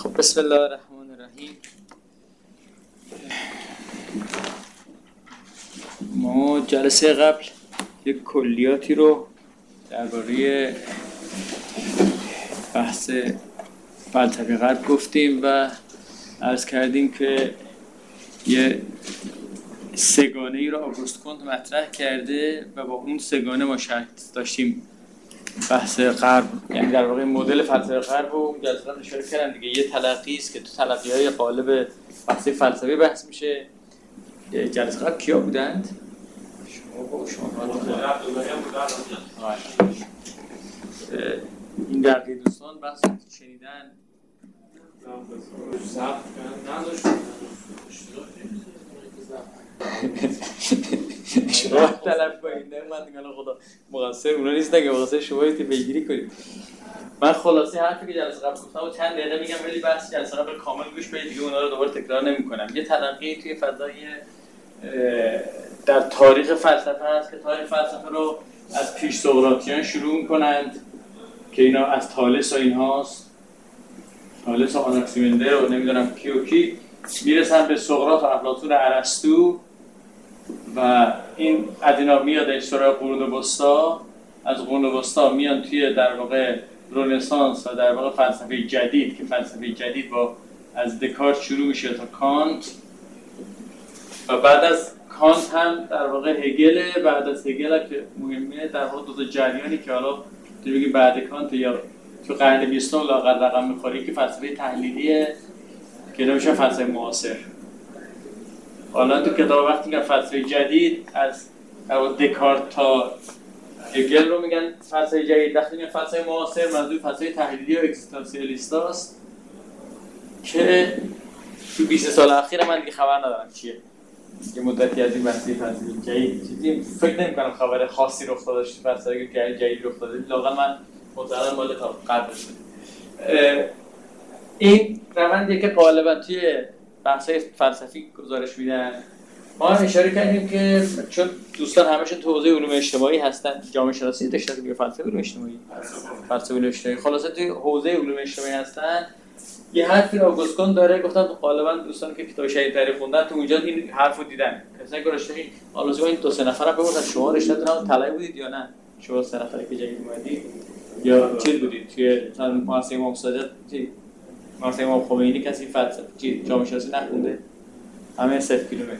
خب بسم الله الرحمن الرحیم. ما جلسه قبل یک کلیاتی رو درباره بحث فلسفه غرب گفتیم و عرض کردیم که یه سگانه ای رو آگوست کنت مطرح کرده و با اون سگانه ما شرط داشتیم بحث غرب، یعنی در واقع مدل فلسفه غرب رو جلسه قبل اشاره کردم دیگه. یه تلقی است که تو تلقی‌های غالب بحث فلسفی بحث میشه. جلسه قبل کیا بودند؟ این دقیقی دوستان بحث شنیدن شما طلب کنید. نه من دیگه خدا مقصر اونا نیستن که مقصر شما ایتی بگیری کنید. من خلاصه حرفی که جلسه قبل گفتم و چند دقیقه میگم ولی بحث جلسه قبل کامل گوش بدید دیگه، اونا رو دوباره تکرار نمی‌کنم. یه تلقی توی فضای در تاریخ فلسفه هست که تاریخ فلسفه رو از پیش سقراطیان شروع می‌کنند که اینا از تالس و اینهاست، تالس و آناکسیمندر و نمیدونم کی و کی، میرسن به سقراط و افلاطون و ارسطو و این از اینا میاد سراغ قرون وسطا. از قرون وسطا میان توی در واقع رنسانس و در واقع فلسفه جدید که فلسفه جدید با از دکارت شروع میشه تا کانت و بعد از کانت هم در واقع هگل. بعد از هگل که مهمه در واقع دو تا جریانی که حالا تو میگی بعد کانت یا تو قرن 20 لااقل رقم میخوره که فلسفه تحلیلیه که نمیشه فلسفه معاصر. حالا تو کتاب وقتی میگن فلسفه جدید از دکارت تا هگل رو میگن فلسفه جدید. وقتی میگن فلسفه معاصر منظور فلسفه تحلیلی و اگزیستانسیالیست است که تو 20 سال اخیر من دیگه خبر ندارم چیه. یه مدتی از این فلسفه جدید چیزی فکر نمی‌کنم خبر خاصی رخ داده باشه. فلسفه جدید رخ داده لااقل من مطمئنم مال تا قبل شده. این روندی که غالبا توی بحث‌های فلسفی گزارش میدن. ما اشاره کردیم که چون دوستان همشون تو حوزه علوم اجتماعی هستن، جامعه شناسی داشتن که فلسفه علوم اجتماعی، فلسفه علوم اجتماعی خلاصه توی حوزه علوم اجتماعی هستن. یه حرفی آگوست کنت داره، گفتم غالبا دوستان که کتاب شهید تاریخ خوندن تو اونجا این حرفو دیدن. کسایی که رشته آلوزی این دو سه نفرم بگفتن شما رشته‌تون طلایی بودید یا نه؟ شما سه نفری که جدید اومدید یا چی بودید؟ توی مثلا مؤسسه امام صادق مؤسسه امام خمینی کسی فلسفه جامعه شناسی نخونده؟ همه 0 کیلومتر.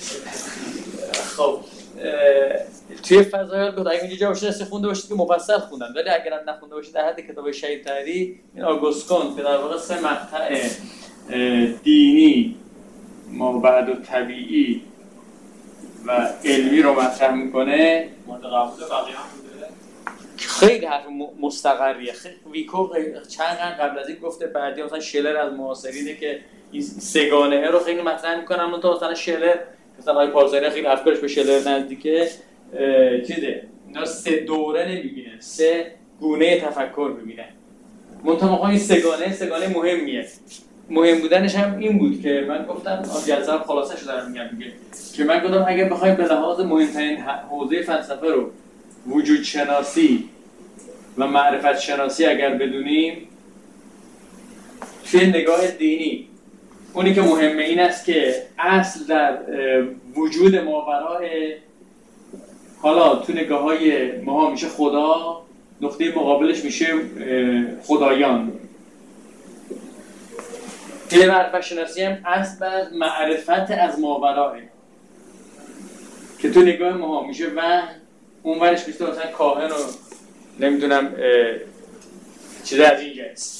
خب توی فضایل بود اگه اینجا جامعه شناسی خونده باشید که مفصل خوندن، ولی اگر هم نخونده باشید در حد کتاب شهید تحری این آگوست کنت که در واقع 3 مقطع دینی، مابعد و طبیعی و علمی رو مطرح میکنه. مورد قبول بقیه هم بوده. خیلی حرف مستقریه. ویکو چند قرن قبل از این گفته، بعدی مثلا شلر از معاصرینه که این سگانه رو خیلی مطرح میکنن. اون تو مثلا شلر مثلا های پارسانی خیلی افکارش به شلر نزدیکه. چیزه اینا 3 دوره نمیبینه، 3 گونه تفکر میبینه. منطقه این سگانه مهمیه. مهم بودنش هم این بود که من گفتم جلسه هم خلاصه شو دارم میگم دیگه، که من گفتم اگه بخوایم به لحاظ مهمترین حوزه فلسفه رو وجود شناسی و معرفت شناسی اگر بدونیم، توی نگاه دینی اونی که مهمه این است که اصل در وجود ماورای، حالا تو نگاه‌های ما میشه خدا، نقطه مقابلش میشه خدایان. توی معرفت شناسی هم اصل بر معرفت از ماورای که تو نگاه ما میشه وحی، اونورش میشه مثلا کاهن و نمیدونم چیز از این جنس.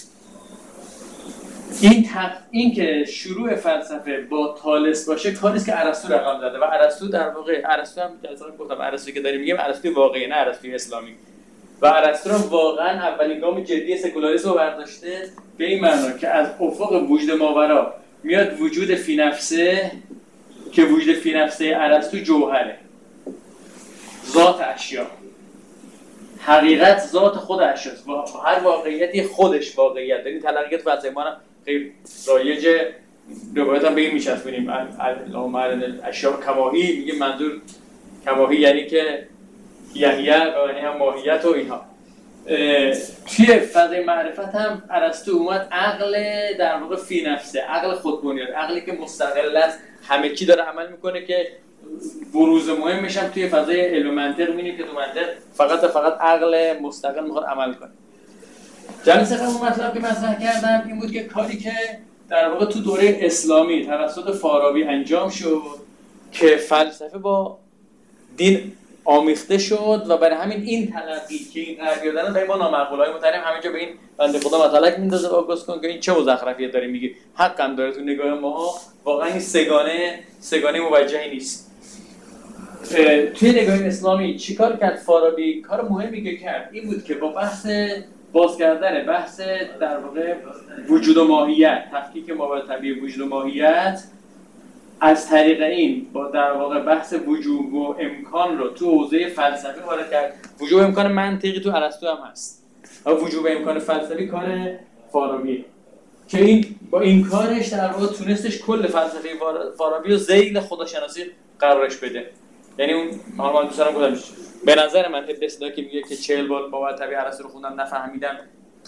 این که شروع فلسفه با تالس باشه کاری است که ارسطو رقم زده و ارسطو در واقع ارسطو هم جلسه گفتم ارسطو که داریم میگیم ارسطو واقعی نه ارسطو اسلامی، و ارسطو واقعا اولین گام جدی سکولاریسم رو برداشته به این معنا که از افق وجود ماورا میاد وجود فی نفسه، که وجود فی نفسه ارسطو جوهره، ذات اشیا، حقیقت ذات خود اشیاست و هر واقعیتی خودش واقعیت داره. این تلقیات فلسفه ما هم خیلی رایجه. روایت هم به این میچسبونیم اللهم اشیا کماهی، میگه منظور کماهی یعنی که یعنی هم ماهیت و اینها. توی فضای معرفت هم ارسطو اومد عقل در واقع فی نفسه، عقل خودبنیاد، عقلی که مستقل است، همه چی داره عمل میکنه که بروز مهمش هم توی فضای علم و منطق می‌بینیم که تو منطق فقط عقل مستقل میخواد عمل کنه. جلسه قبل مطلب که مطرح کردم این بود که کاری که در واقع تو دوره اسلامی توسط فارابی انجام شد که فلسفه با دین آمیخته شد و برای همین این تلقی که این غربی دادن برای ما نامعقولای مترجم همینجا به این بنده خدا مطلق میندازه و آگوست کن که این چه مزخرفیه داری میگی، حقم داره تو نگاه ما، واقعا این سگانه موجهی نیست. توی نگاه اسلامی چیکار کرد فارابی؟ کار مهمی که کرد این بود که با بحث باز کردن بحث در واقع وجود و ماهیت، تفکیک مابعدطبیعی وجود و ماهیت، از طریق این با در واقع بحث وجوب و امکان رو تو حوزه فلسفی وارد کرد. وجوب امکان منطقی تو ارسطو هم هست و وجوب امکان فلسفی کار فارابی که این با این کارش در واقع تونستش کل فلسفه فارابی رو ذیل خداشناسی قرارش بده. یعنی اون حالا من دوستان گفتم به نظر من ابن سینا که میگه که 40 بار مابعدطبیعی ارسطو رو خوندم نفهمیدم،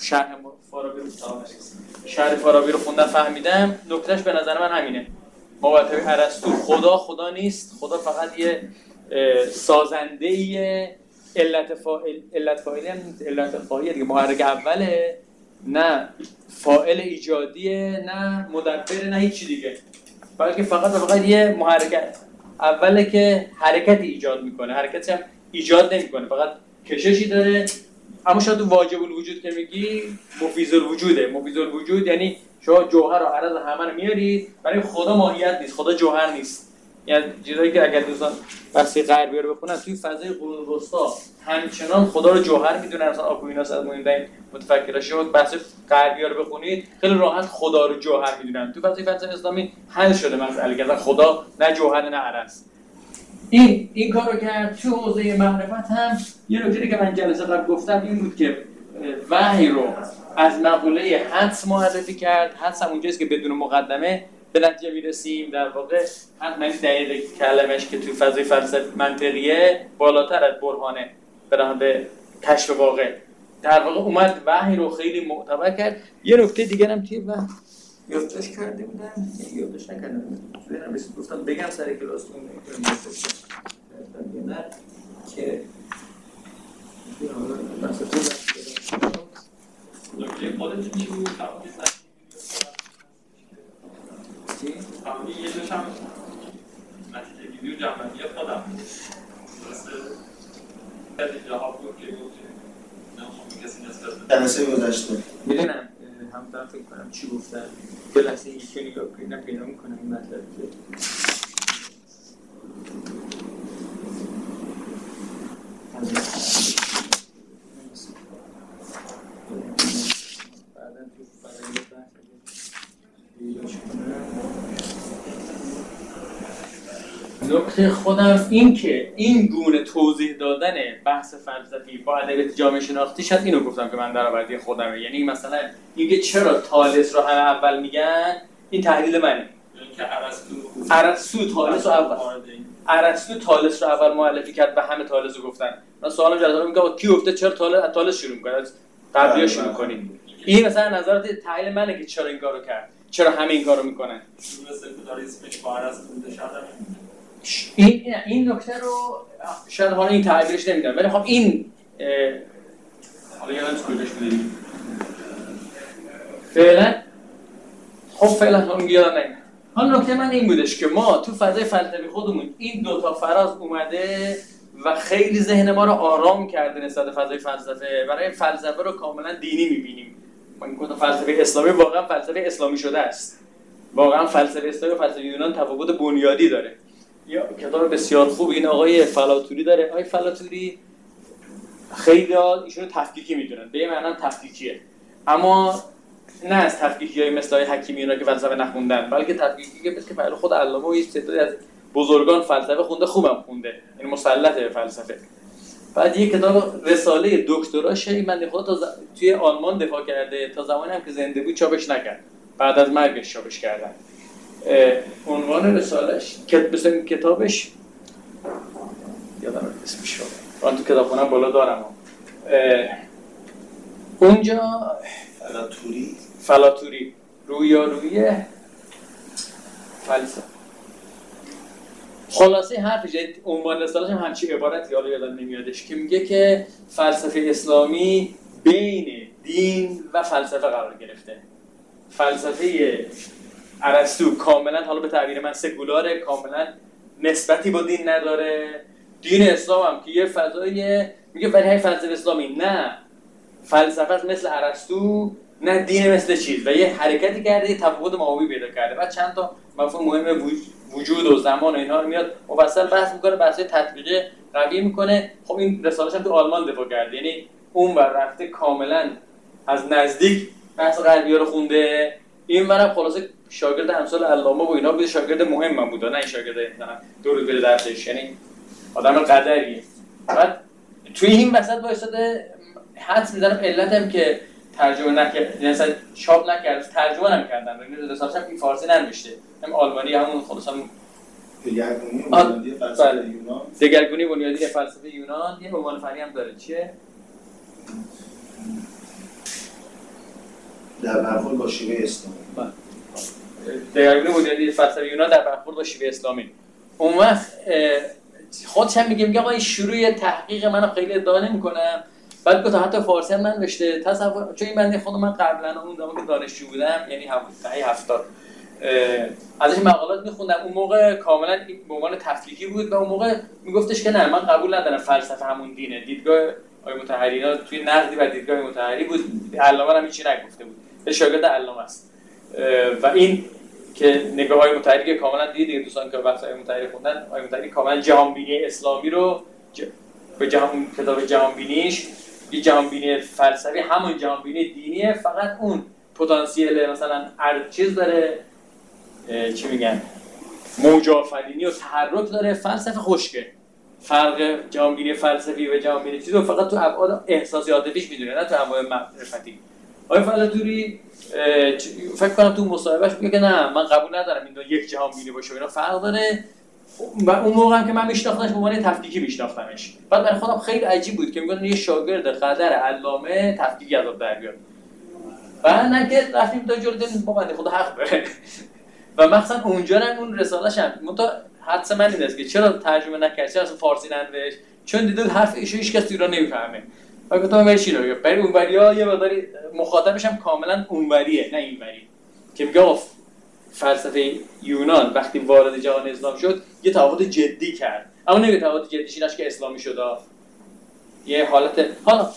شرح فارابی رو خوندم فهمیدم، نکتهش به نظر من همینه. مابعدطبیعی ارسطو خدا نیست، خدا فقط یه سازنده‌ای علت فاعلی دیگه، محرک اوله، نه فاعل ایجادیه، نه مدبر، نه هیچ چی دیگه، بلکه فقط یه محرک اوله که حرکتی ایجاد میکنه، حرکتی هم ایجاد نمیکنه، فقط کششی داره. اما شاید تو واجب الوجود که میگی مفیض الوجوده. مفیض الوجود یعنی شما جوهر و عرض همه رو میارید، برای خدا ماهیت نیست، خدا جوهر نیست. یعنی چیزایی که اگر دوستان بحث غربی رو بخونن توی فضای قرون وسطا همچنان خدا رو جوهر میدونن. مثلا آکویناس از مهم‌ترین متفکراش بود، بحث غربی رو بخونید خیلی راحت خدا رو جوهر میدونن. تو فضای فلسفه اسلامی حل شده مسئله که خدا نه جوهر نه عرض. این کارو کرد. تو حوزه معرفت هم یه نکته که من جلسه قبل گفتم این بود که وحی رو از مقوله حدس معرفی کرد. حدس هم اونجاست که بدون مقدمه به نتیجه میرسیم. در واقع معنی دقیق کلمش که توی فضای فلسفه منطقیه بالاتر از برهانه به کشف واقع. در واقع اومد وحی رو خیلی معتبر کرد. یه نکته دیگه هم توی وحی یادداشت کرده بودم، یادداشت نکردم، برام رسید گفتم بگم سر کلاسمون نه که نکته خودت چی بود؟ چی؟ یه دوش هم نتیجه ویدیو جمعی خودم درسته؟ از اینجاها بود که نمیخوام کسی نسبت جلسه گذشته میدونم همطرف فکر کنم چی گفتن. یه لحظه یکی نگاه کنم پیدا میکنم این مطلب که نکته خودم این که این گونه توضیح دادن بحث فلسفی با ادبیات جامعه شناختی شد اینو گفتم که من درآوردی خودمه. یعنی مثلا اینکه چرا تالس رو همه اول میگن این تحلیل منه. یعنی که ارسطو تالس رو اول معرفی کرد و همه تالس رو گفتن. من سوالم جالب میگم کی گفته چرا تالس شروع می‌کنه؟ از قبلی‌ها شروع کنیم. این مثلا نظرات تحلیل منه که چرا این کارو کرد، چرا همه این کارو میکنن. سکولاریسمش با ارسطو متشابه. این نکته رو شاید حالا این تعبیرش نمیدونم ولی خب این حالا یادم کجاش می‌دونی فعلا هم یادم نمیاد. حالا نکته من این بودش که ما تو فضای فلسفی خودمون این دوتا فراز اومده و خیلی ذهن ما رو آرام کرده نسبت فضای فلسفه. برای فلسفه رو کاملا دینی می‌بینیم. من گفتم فلسفه اسلامی واقعا فلسفه اسلامی شده است. واقعا فلسفه اسلامی و فلسفه یونان تفاوت بنیادی داره. یا کتاب بسیار خوب این آقای فلاتوری داره. آقای فلاتوری خیلی ایشونو تفکیکی میدونن، به یه معنی تفکیکیه، اما نه از تفکیکیای مثل های حکیمی اینا که فلسفه نخوندن، بلکه تفکیکی که مثل که خود علامه و یه تعدادی از بزرگان فلسفه خونده، خوبم خونده، یعنی مسلط به فلسفه. بعد یه کتاب رساله دکتراشه من خود توی آلمان دفاع کرده، تا زمانی هم که زنده بود چاپش نکرد، بعد از مرگش چاپش کردن. عنوان رساله‌اش مثلا کتابش یادم اسمش رو، من تو کتابخونه‌ام بالا دارم. اونجا فلاتوری رویارویی فلسفه. خلاصه حرف جدید عنوان رساله‌اش هم همچین عبارتی حالا یادم نمیادش که میگه که فلسفه اسلامی بین دین و فلسفه قرار گرفته. فلسفه ارسطو کاملا حالا به تعبیر من سکولاره، کاملا نسبتی با دین نداره. دین اسلام هم که یه فضایی میگه ولی های فلسفه اسلامی نه فلسفه مثل ارسطو نه دین مثل چیز و یه حرکتی کرده، یه تفاوت ماهوی پیدا کرده. بعد چند تا مفهوم مهم وجود و زمان و اینها رو میاد مفصل بحث میکنه، بحث تطبیقی قوی میکنه. خب این رساله‌اش هم تو آلمان دفاع کرده، یعنی اون ور رفته کاملا از نزدیک بحث غربی‌ها رو خونده، این ورم خلاصه شاگرد امثال علامه و اینا بوده، شاگرد مهم بود، نه این شاگرد دو روز بره درسش، یعنی آدم قدریه. بعد توی این وسط وایساده حدس می‌زنم علتم که ترجمه نکرد، یعنی اصلا چاپ نکرد، ترجمه نمی‌کردن، یعنی رساله‌اش هم این فارسی ننوشته، هم آلمانی همون خلاص هم دگرگونی بنیادی فلسفه یونان. دگرگونی بنیادی فلسفه یونان یه عنوان فنی هم داره، چیه؟ در برخورد با شیوه اسلامی. دگرگونی بنیادی فلسفه یونان در برخورد با شیوه اسلامی. اون وقت خودش هم میگه آقا این شروع تحقیق منو خیلی ادعا نمی‌کنم. بعد گفت حتی فارسی هم ننوشته. تصور چون این بنده خودم من قبلا اون زمان که دانشجو بودم، یعنی دهه 70 ازش مقالات می‌خوندم. اون موقع کاملا به عنوان تفلیحی بود و اون موقع میگفتش که نه من قبول ندارم فلسفه همون دینه. دیدگاه آقای مطهری اینا توی نقدی و دیدگاه مطهری بود. علامه هم هیچی نگفته بود. به شاگرد علامه است. و این که نگاه‌های مطهری که کاملا دیگه دوستان که بحث‌های مطهری خوندن، آقای مطهری کاملا جهانبینی اسلامی رو به کتاب جهانبینیش یه جهانبینی فلسفی همون جهانبینی دینیه، فقط اون پتانسیل مثلا چیز داره، چی میگن، موج آفرینی و تحرک داره. فلسفه خشکه. فرق جهانبینی فلسفی و جهانبینی چیزو فقط تو ابعاد احساسی عاطفیش میدونه، نه تو ابعاد معرفتی. آقای فلاتوری فکر کنم تو مصاحبهش میگه که نه من قبول ندارم این دو یک جهانبینی باشه، اینا فرق داره. و اون موقع هم که من میشناختمش به عنوان تفکیکی میشناختمش. بعد برای خودم خیلی عجیب بود که میگن یه شاگرد قدر علامه تفکیکی از آب در بیاد. و نه که رفتیم تا جلو دیدیم با بنده خدا حق داره. و مثلا اونجا هم اون رساله‌ش هم حدس من این است که چرا ترجمه نکرد، چرا فارسی ننوشت، چون دیدید حرف ایشو هیچ کس ایران نمیفهمه. و گفتم برای چی رو برای اونوریا یه مقداری مخاطبش هم کاملا اونوریه نه اینوری، که میگه فلسفه یونان وقتی وارد جهان اسلام شد یه تفاوت جدی کرد، اما نمیگه تفاوت جدیش ایناش که اسلامی شد. یه حالت حالا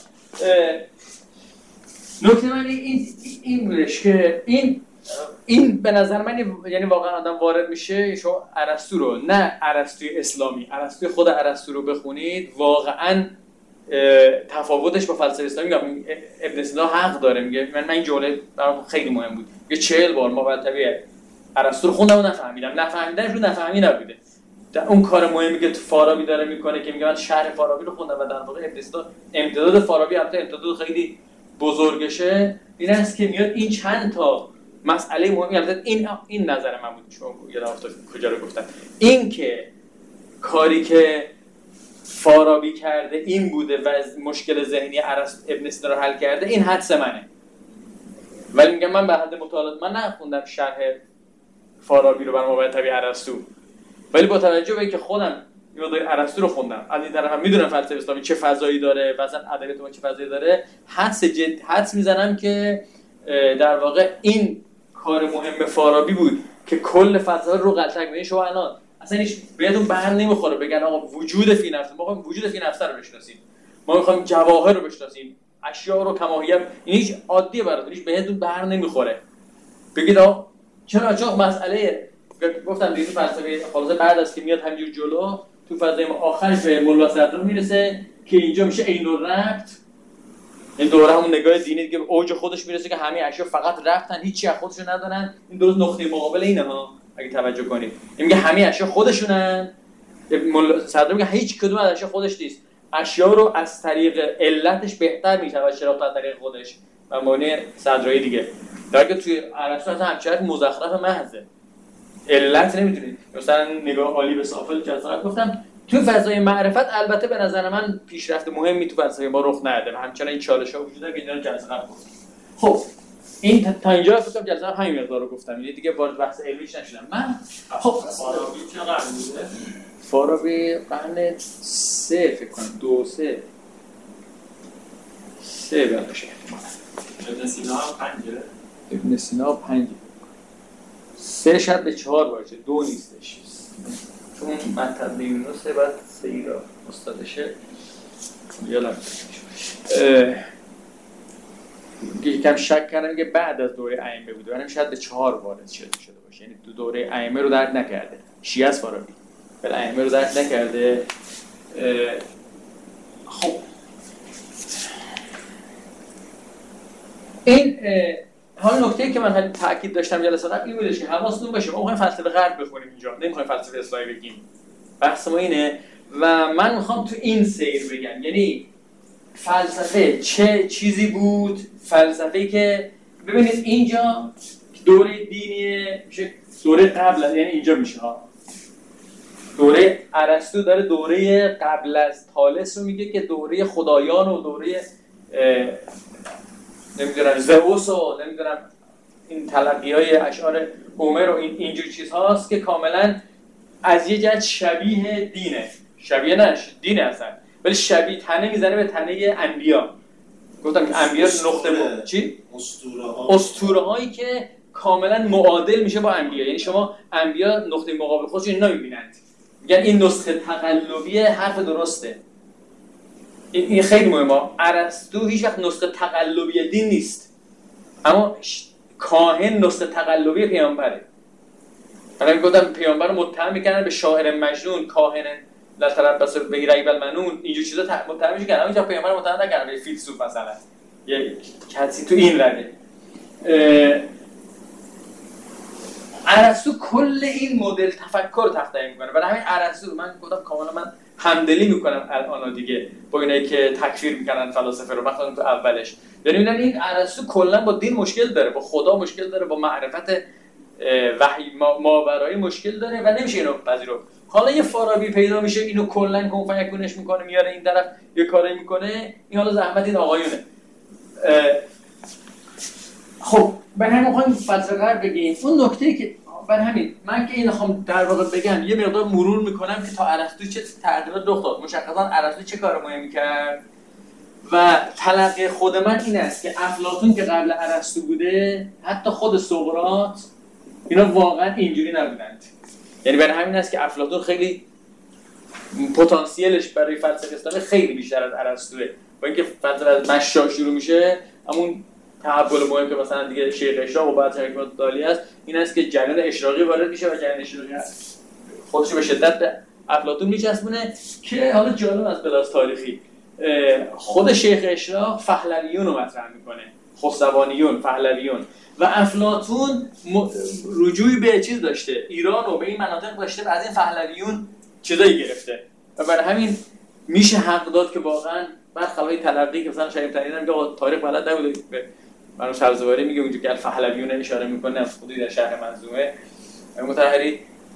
نکته من این بودش که این به نظر من یعنی واقعا آدم وارد میشه شما ارسطو رو، نه ارسطوی اسلامی، ارسطوی خود ارسطو رو بخونید، واقعا تفاوتش با فلسفه اسلامی ابن سینا حق داره. میگه من این جمله برام خیلی مهم بود. یه 40 بار ما طبیعه ارسطو رو خوندم و نفهمیدنش رو نفهمی نبوده. اون کار مهمی که فارابی داره میکنه که میگه من شرح فارابی رو خوندم و در واقع ابن سینا امتداد فارابی البته امتداد خیلی بزرگشه، این است که میاد این چند تا مسئله مهمی، البته این نظر من بود چون یادم افتاد کجا رو گفتم، این که کاری که فارابی کرده این بوده و مشکل ذهنی ابن سینا رو حل کرده، این حدس منه. ولی میگم من به حد مطالعات من نخوندم شرح فارابی رو بر مبانی طبیعی ارسطو، ولی با توجه به اینکه خودم مقدار ارسطو رو خوندم، از این طرف هم میدونم فلسفه اسلامی چه فضایی داره و اصلا ادبیات ما چه فضایی داره، حدس میزنم که در واقع این کار مهم فارابی بود که کل فلسفه رو غلطک کنه. شما الان اصلا هیچ بهتون بر نمیخوره بگن آقا وجود فی نفس، ما میخوایم وجود فی نفس رو بشناسیم، ما میخوایم جواهر رو بشناسیم، اشیاء رو کماهیه، این هیچ عادیه براتون، هیچ بهتون بر نمیخوره. بگید آقا چرا مسئله گفتم دیگه فلسفه خلاصه بعد از که میاد همینجور جلو تو فضای ما آخرش به ملا صدر میرسه که اینجا میشه عین الربط. این دوره همون نگاه دینی که اوج خودش میرسه که همه اشیاء فقط ربطن، هیچی از خودشون ندارن. این درست نقطه مقابل اینه ها، اگه توجه کنید. این میگه همه اشیاء خودشونن، ملا صدر میگه هیچ کدوم از اشیاء خودش نیست، اشیاء رو از طریق علتش بهتر میشه شناخت از طریق خودش و معنی صدرایی دیگه. در که توی ارسطو اصلا همچنان مزخرف محضه، علت نمیدونید. مثلا نگاه عالی به سافل که اصلا گفتم تو فضای معرفت البته به نظر من پیشرفت مهمی تو فلسفه ما رخ نداده و همچنان این چالش‌ها وجود داره که اینا رو جلسه قبل گفتم. خب این تا اینجا فکر کنم جلسه همین مقدار رو گفتم، یعنی دیگه وارد بحث علمیش نشدم. من خب فارابی چه قرن بوده؟ فارابی قرن 3 فکر کنم 2 3 باشه. ابن سینا هم 5. ابن سینا 5 3 شاید به 4 باشه، 2 نیستش چون منطقه یونسه بعد 3 را استادشه یادم یکم شک کردم که بعد از دوره ائمه بوده، ولی شاید به 4 وارد شده باشه، یعنی تو دوره ائمه رو درک نکرده. شیعه است فارابی ولی ائمه رو درک نکرده. خب این حالا نکته‌ای که من خیلی تاکید داشتم جلسه قبل این بودش که حواستون باشه ما می‌خوایم فلسفه غرب بخونیم اینجا، نمی‌خوایم فلسفه اسلامی بگیم. بحث ما اینه و من می‌خوام تو این سیر بگم، یعنی فلسفه چه چیزی بود، فلسفه‌ای که ببینید اینجا دوره دینیه میشه، دوره قبل یعنی اینجا میشه ها، دوره ارسطو داره دوره قبل از طالس رو میگه که دوره خدایان و دوره نمیدونم زئوس و نمیدونم این تلقی‌های اشعار هومر و اینجور چیزهاست که کاملا از یه جهت شبیه دینه، شبیه نش دینه اصلا، ولی شبیه تنه میزنه به تنه انبیا. گفتم که انبیا نقطه چی؟ اسطوره هایی که کاملا معادل میشه با انبیا، یعنی شما انبیا نقطه مقابل خودشون نمیبینند، میگن این نسخه تقلبی حرف درسته. این خیلی مهمه. ارسطو هیچ وقت نسخه تقلبی دین نیست، اما کاهن نسخه تقلبی پیامبره. من گفتم پیامبر رو متهم میکنن به شاعر مجنون، کاهن لا تربص بغیریب المنون، اینجور چیزا متهم میشن. اما اینجا پیامبر متهم نکردن به فیلسوف مثلا، یه کسی تو این رده. ارسطو کل این مدل تفکر رو تخطی میکنه. برای همین ارسطو من گفتم کاملا من همدلی میکنم الان دیگه با اینایی که تکفیر میکنن فلاسفه رو، مثلا تو اولش یعنی میگن این ارسطو کلا با دین مشکل داره، با خدا مشکل داره، با معرفت وحی ماورایی مشکل داره و نمیشه اینو پذیرفت. حالا یه فارابی پیدا میشه اینو کلا کن فیکونش میکنه، میاره این طرف یه کاری میکنه، این حالا زحمت این آقایونه. خب برای همین میخوایم فلسفه غرب بگیم. اون نکته‌ای که برای همین من که اینو خوام در واقع بگم یه مقدار مرور میکنم که تا ارسطو چه تغییرات رخ داد، مشخصا ارسطو چه کار مهمی کرد و تلقی خود من این است که افلاطون که قبل ارسطو بوده، حتی خود سقراط، اینا واقعا اینجوری نبودند. یعنی برای همین است که افلاطون خیلی پتانسیلش برای فلسفه اسلامی خیلی بیشتر از ارسطوئه. با اینکه فلسفه از مشا شروع میشه، همون تحول مهم که مثلا دیگه شیخ اشراق و بعد حکمت دالی است، این است که جریان اشراقی وارد میشه و جریان اشراقی خودش به شدت به افلاطون میچسبونه که حالا جالب از بلاس تاریخی خود شیخ اشراق پهلویون رو مطرح میکنه، خسروانیون، پهلویون، و افلاطون رجوعی به چیز داشته، ایران و به این مناطق داشته و از این پهلویون چیزایی گرفته و برای همین میشه حق داد که واقعا برخلاف تلقی که مثلا شریف ترین میگه تاریخ بلد نبوده، به منو سبزواری میگه اونجا که الفهلویون اشاره میکنه خودی در شهر منظومه مطهری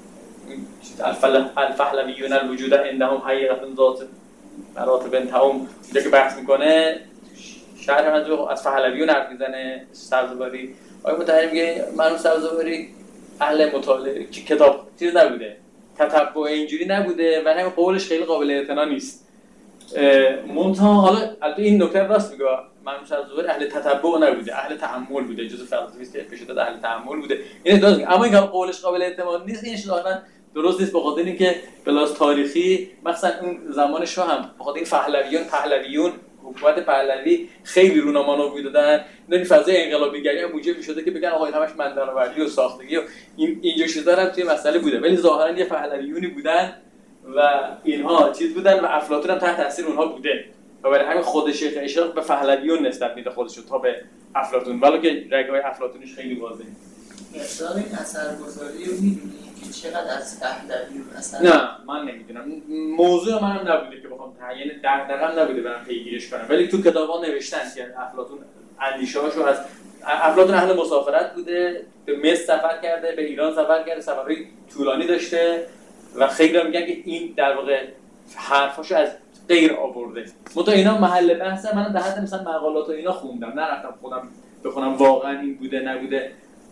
الفهلویون الوجود عندهم حقیقت ذات مراتب انتهم، اونجا که بحث میکنه شهر منظومه از پهلویون حرف میزنه سبزواری. آقای مطهری میگه منو سبزواری اهل مطالعه کتاب چیز نبوده، تتبع اینجوری نبوده و همین قولش خیلی قابل اعتنا نیست. منتها حالا البته این نکته راست میگه، منوش سبزواری اهل تتبع نبوده، اهل تأمل بوده، جزء فلسفیست که به شدت اهل تأمل بوده. این درست میگه، اما این قولش قابل اعتماد نیست. این ظاهرا درست نیست، به خاطر اینکه بلاس تاریخی مثلا اون زمان شاه هم به خاطر این پهلویون حکومت پهلوی خیلی رونمایی میدادن، این فضای انقلابیگری هم موجب میشده که بگن آقا همش مندرآوردی و ساختگی و اینجور چیزا هم توی مسئله بوده، ولی ظاهرا یه پهلویونی بودن و اینها چیز بودن و افلاطون هم تحت تاثیر اونها بوده و برای همین خود شیخ اشراق به پهلویون نسبت میده خودش تا به افلاطون، ولی که رگ‌های افلاطونیش خیلی واضحه. اصلا این اثرگذاری رو می‌دونی که چقدر از پهلویون اثر؟ نه من نمیدونم، موضوع منم نبوده که بخوام تعیین دغدغه‌ام نبوده برام پیگیریش کنم، ولی تو کتابا نوشتن که افلاطون اندیشه‌هاشو از افلاطون اهل مسافرت بوده، به مصر سفر کرده، به ایران سفر کرده، سفرهای طولانی داشته و خیلی میگن که این در واقع حرفاشو از غیر آورده. منتها اینا محل بحثه. من در حد مثلا مقالات و اینا خوندم، نرفتم خودم بخونم واقعا این بوده نبوده.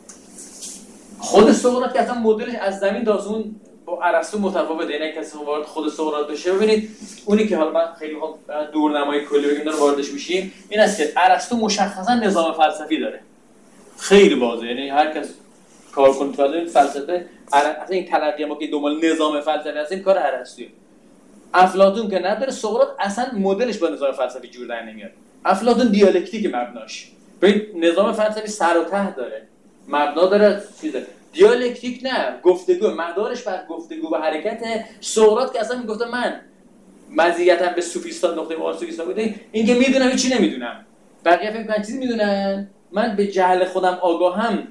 خود سقراط که اصلا مدلش از زمین تا آسمون با ارسطو متفاوته. یعنی کسی وارد خود سقراط بشه، ببینید اونی که حالا من خیلی دورنمای کلی بگم داره واردش میشیم، این است که ارسطو مشخصا نظام فلسفی داره، خیلی واضحه. یعنی هر کس کار کنه تو فلسفه، اصلا این تلقی ما که دنبال نظام فلسفی هستیم کار ارسطوئه. افلاطون که نداره، سقراط اصلا مدلش با نظام فلسفی جور در نمیاد. افلاطون دیالکتیک مبناش، ببین نظام فلسفی سر و ته داره، مبنا داره، چیزه. دیالکتیک نه، گفتگو، مدارش بر گفتگو و حرکت. سقراط که اصلا میگفته من مزیتم به سوفیستان نقطه مقابل سوفیستان بوده این که میدونم هیچی نمیدونم، بقیه فکر میکنن چیزی میدونن، من به جهل خودم آگاهم،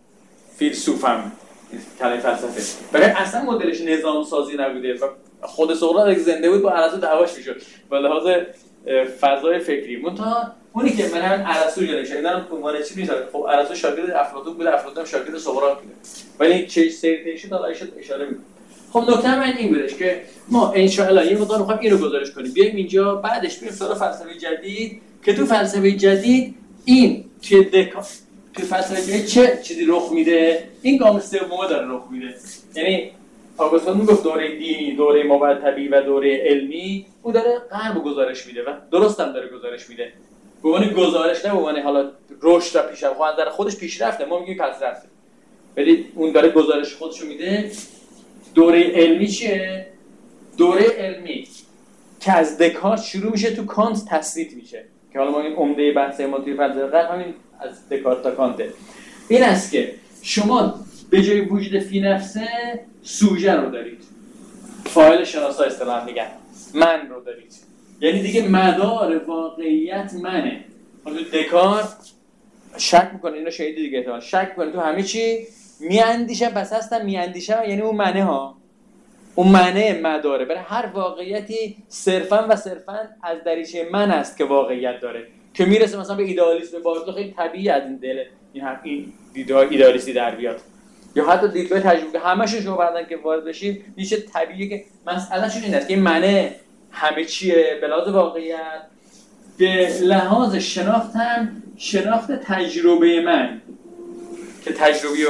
فیلسوفم. کلمه فلسفه برای اصلا مدلش نظام سازی نبوده و خود سقراط اگه زنده بود با ارسطو دعواش میشد به لحاظ فضای فکری. منتها اونی که من ارسطو جلوش اینا رو عنوان چی میذاره، خب ارسطو شاگرد افلاطون بوده، افلاطون شاگرد سقراط بوده، ولی چه سری شد حالا اشاره میکنه. خب نکته من این بودش که ما ان شاء الله یه مقدار می‌خوایم اینو گزارش کنیم، بیایم اینجا بعدش بریم سراغ فلسفه جدید که تو فلسفه جدید این چه دکارت تو فلسفه جدید چه چیزی رخ میده، این گام سوم داره رخ میده. یعنی آگوستین میگفت دوره دینی، دوره مابعد و دوره علمی، اون داره غرب گزارش میده و درست هم داره گزارش میده. به عنوان گزارش نه به عنوان حالا رشد و پیشرفت، خود نظر خودش پیشرفته، ما میگیم پس رفته. ولی اون داره گزارش خودشو میده. دوره علمی چیه؟ دوره علمی که از دکارت شروع میشه تو کانت تثبیت میشه، که حالا ما این عمده بحث ما توی فلسفه غرب همین از دکارت تا کانته. این است که شما به جای وجود فی نفسه سوژه رو دارید، فاعل شناسا اصطلاحاً میگن، من رو دارید، یعنی دیگه مدار واقعیت منه. حالا دکارت شک میکنه، اینو شاید دیگه احتمال شک میکنه تو همه چی، میاندیشه، پس هستم میاندیشه، یعنی اون منه ها، اون منه مداره برای هر واقعیتی صرفاً و صرفاً از دریچه من است که واقعیت داره، که میرسه مثلا به ایدئالیسم بارتو. خیلی طبیعی از این دل این دیدگاه ایدئالیستی در بیاد، یا حتی دیدگاه تجربی، همه‌شون شما بعدن که وارد بشید میشه طبیعیه که مسئله‌شون این است که این منه همه چیه به لحاظ واقعیت، به لحاظ شناخت هم شناخت تجربه من که تجربی و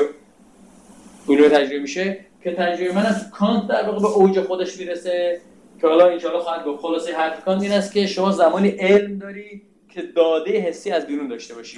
علوم تجربه میشه، که تجربه من از کانت در واقع به اوج خودش میرسه، که حالا ان شاءالله خواهد گفت. خلاصه حرف کانت این است که شما زمانی علم داری که داده حسی از بیرون داشته باشی.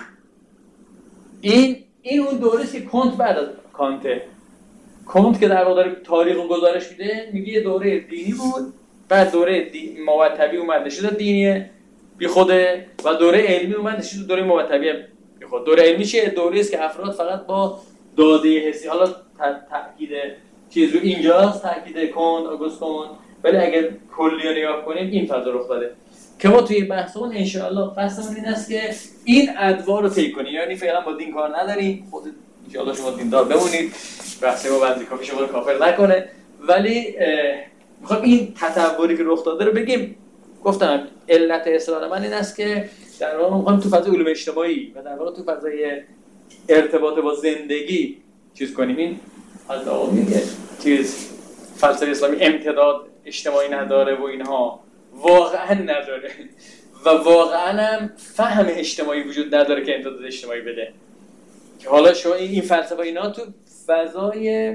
این اون دوره است که کانت بعد از کانته، کانت که در واقع داره تاریخ رو گزارش میده، میگه یه دوره دینی بود، بعد دوره مابعد اومد نشد دینیه بی خوده، و دوره علمی اومد نشد دوره مابعد بی خود. دوره علمی چیه؟ دوره است که افراد فقط با داده حسی، حالا تاکید چیز رو اینجاست، تاکید آگوستین، ولی اگر کلی نگاه کنیم این فضا رخ داده که ما توی بحثمون ان شاء الله قصدمون این است که این ادوار رو طی کنیم. یعنی فعلا با دین کار نداریم، خود ان شاء الله شما دیندار بمونید، بحث ما بنزی کافی شما رو کافر نکنه، ولی میخوام این تطوری که رخ داده رو بگیم. گفتم علت اصرار من این است که در واقع میخوام تو فضای علوم اجتماعی و در واقع تو فضای ارتباط با زندگی چیز کنیم. این از آقا میگه چیز فلسفه اسلامی امتداد اجتماعی نداره و اینها، واقعا نداره و واقعا هم فهم اجتماعی وجود نداره که امتداد اجتماعی بده. که حالا شما این فلسفه اینا تو فضای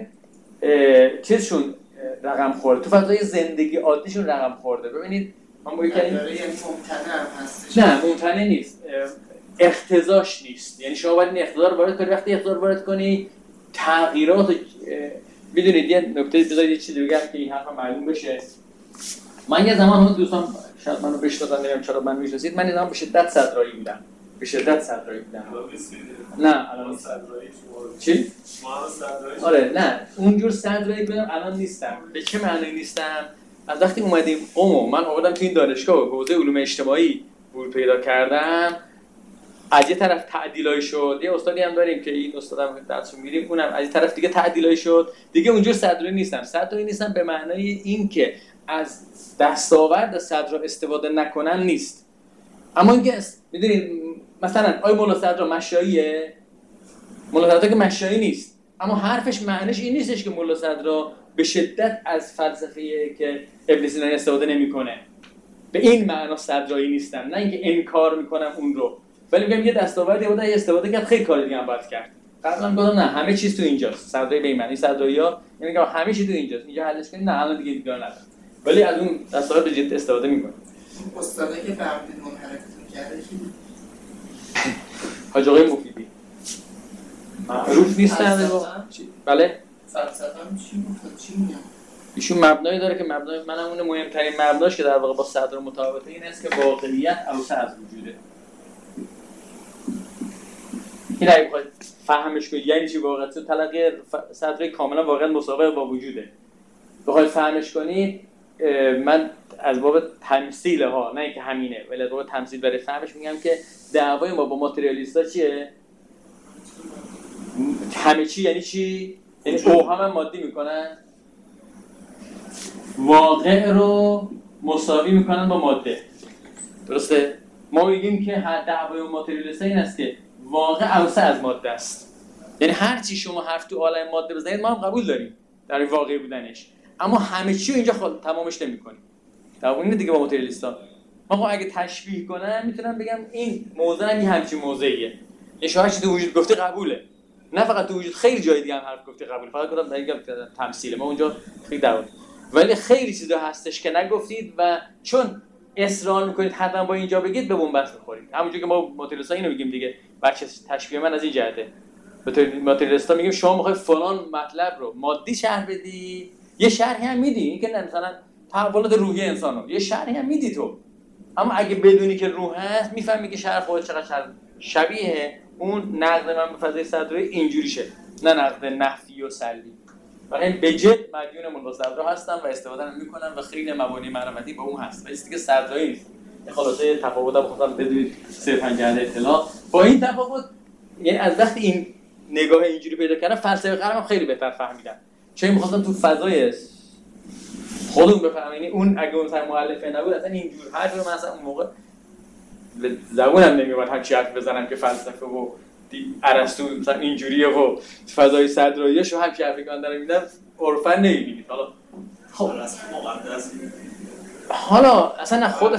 چیزشون رقم خورده، تو فضای زندگی عادیشون رقم خورده. ببینید من باید کنیم ممتنع هم هستش. نه ممتنع نیست، اقتضاش نیست. یعنی شما باید این اقتضا رو وارد کنی، وقتی اقتضا رو وارد کنی تغییرات میدونید. یه نکته بذارید یه چیزی بگم که این حرف معلوم بشه. من یه زمان هم دوستان شاید منو بشناسن، نمیدونم چرا من میشناسید، من اینا به شدت صدرایی بودم، به شدت صدرایی بودم. نه الان نیست. چی؟ آره نه اونجور صدرایی بودم، الان نیستم. به چه معنی نیستم؟ از وقتی اومدیم من اومدم تو این دانشگاه حوزه علوم اجتماعی ورود پیدا کردم، از یه طرف تعدیلای شد. یه استادی هم داریم که این استادم درسو میریم، اونم از یه طرف دیگه تعدیلای شد، دیگه اونجور صدرایی نیستم. صدرایی نیستم به معنای این که از دستاورد صدر استفاده نکنن نیست، اما اینکه میدونید مثلا آیا مولا صدر مشاییه؟ مولا صدر که مشایی نیست، اما حرفش معنیش این نیستش که مولا صدر به شدت از فلسفه‌ای که ابن سینا استفاده نمی‌کنه. به این معنا صدرایی نیستم، نه اینکه انکار میکنم اون رو، ولی میگم یه دستاوردی بوده، یه استفاده کرد، خیلی کار دیگه هم باید کرد. قبلا گفتم نه همه چیز تو اینجاست. صدرایی به این معنی صدرایی‌ها یعنی که همه چیز تو اینجاست، اینجا حلش کنید، نه الان دیگه دیدار نداره، ولی از اون دستاورد به جد استفاده میکنه. استادی که فهمیدید منحرفتون کرده کی بود؟ حاج آقای مفیدی معروف نیستن. بله فلسفه هم چی بود؟ چی میگن؟ ایشون مبنایی داره که مبنای منم اون مهمترین مبناش که در واقع با صدر مطابقه این است که واقعیت اوسع از وجوده. این اگه بخواید فهمش کنید یعنی چی واقعیت، تلقی صدر کاملا واقعا مساوی با وجوده. بخواید فهمش کنید من از باب تمثیل ها، نه اینکه همینه، ولی از باب تمثیل برای فهمش میگم که دعوای ما با ماتریالیستا چیه؟ همه چی یعنی چی؟ یعنی اوهام مادی میکنن، واقع رو مساوی میکنن با ماده. درسته؟ ما میگیم که دعوای ماتریالیستا این است که واقع اوسع از ماده است. یعنی هر چی شما حرف تو عالم ماده بزنید ما هم قبول داریم در واقع بودنش، اما همه چی رو اینجا تمامش نمی‌کنیم. دعوا اینه دیگه با ماتریالیستا. ما اگه تشبیه کنم میتونم بگم این موضوع هم همچین موضوعیه. یه شما چیزی تو وجود گفته قبوله. نه فقط تو وجود، خیلی جای دیگه هم حرف گفته قبوله. فقط گفتم در این تمثیل ما اونجا خیلی دعوا. ولی خیلی چیزا هستش که نگفتید و چون اصرار میکنید حتما با اینجا بگید به بنبست میخورید. همونجوری که ما ماتریالیستا اینو میگیم دیگه. بچه تشبیه من از این جهته. ماتریالیستا میگیم شما میخواید فلان مطلب رو مادی شرح بدی، یه شرحی هم میدی، این که مثلا تحولات روحی انسانو یه شرحی هم میدی تو، اما اگه بدونی که روح هست میفهمی که شرح خودت چقدر شبیه اون نقد من به فضای صدرایی اینجوریشه، نه نقد نفی و سلبی. برای به جد مدیون مناسبت هستم و استفاده میکنم و خیلی مبانی معرفتی با اون هست. ولی دیگه صدرایی نیست. خلاصه تفاوت‌ها بخوام بدونید صرفاً جهت اطلاع. با این تفاوت یعنی از وقتی این نگاه اینجوری پیدا کردم فلسفه غربم خیلی بهتر فهمیدم. چون می‌خواستم تو فضای خودم بفهمم، یعنی اون اگه اون مثلا مؤلفه نبود اصلا اینجور حرفی رو مثلا اون موقع به زبونم نمیومد هم چی حرف بزنم که فلسفه و ارسطو مثلا اینجوریه و فضای صدرایی شو هم چی حرفی کردن میدم عرفا نمیبینید. حالا خب حالا اصلا خود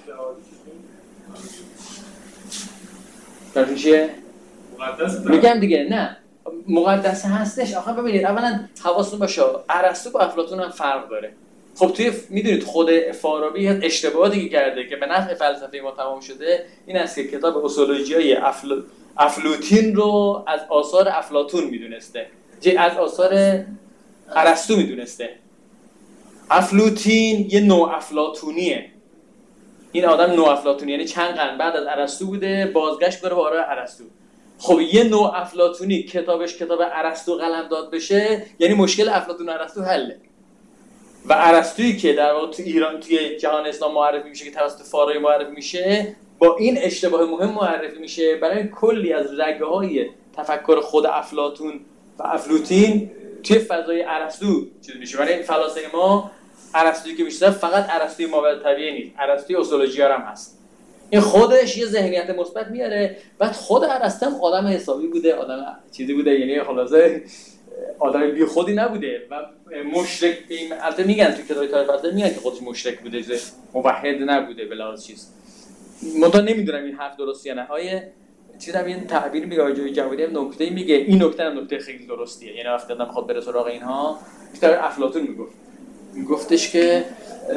درشون چیه؟ میگم دیگه نه مقدس هستش. آخه ببینید اولا حواستون باشه ارسطو با افلاطون هم فرق داره. خب توی میدونید خود فارابی اشتباهاتی که کرده که به نفع فلسفه ما تمام شده این است که کتاب اصولوژیای افلاطین رو از آثار افلاطون میدونسته، از آثار ارسطو میدونسته. افلاطین یه نوع افلاطونیه. این آدم نوع افلاطونی یعنی چند قرن بعد از ارسطو بوده، بازگشت کنه به آراء ارسطو. خب یه نوع افلاطونی کتابش کتاب ارسطو قلمداد بشه یعنی مشکل افلاطون و ارسطو حله. و ارسطویی که در واقع تو ایران توی جهان اسلام معرفی میشه که توسط فارابی معرفی میشه با این اشتباه مهم معرفی میشه برای کلی از رگه‌های تفکر خود افلاطون و افلاطین توی فضای ارسطو چیز میشه. برای فلاسفه ما ارسطویی که میشه فقط ارسطوی ماورالطبیعه نیست، ارسطوی اصولوژیا هم هست. این خودش یه ذهنیت مثبت میاره. بعد خود ارسطو هم آدم حسابی بوده، آدم چیزی بوده، یعنی خلاصه آدم بی خودی نبوده و مشرک. البته میگن تو کتاب تاریخ فلسفه میگن که خودش مشرک بوده، موحد نبوده به لحاظ چیز. من نمیدونم این حرف درسته یا نه. آیه چیزام یه تعبیر میگه آقای جوادی هم نکته میگه، این نکته هم نکته خیلی درستیه. یعنی وقتی آدم خود بره سراغ اینها بیشتر افلاطون میگفتش که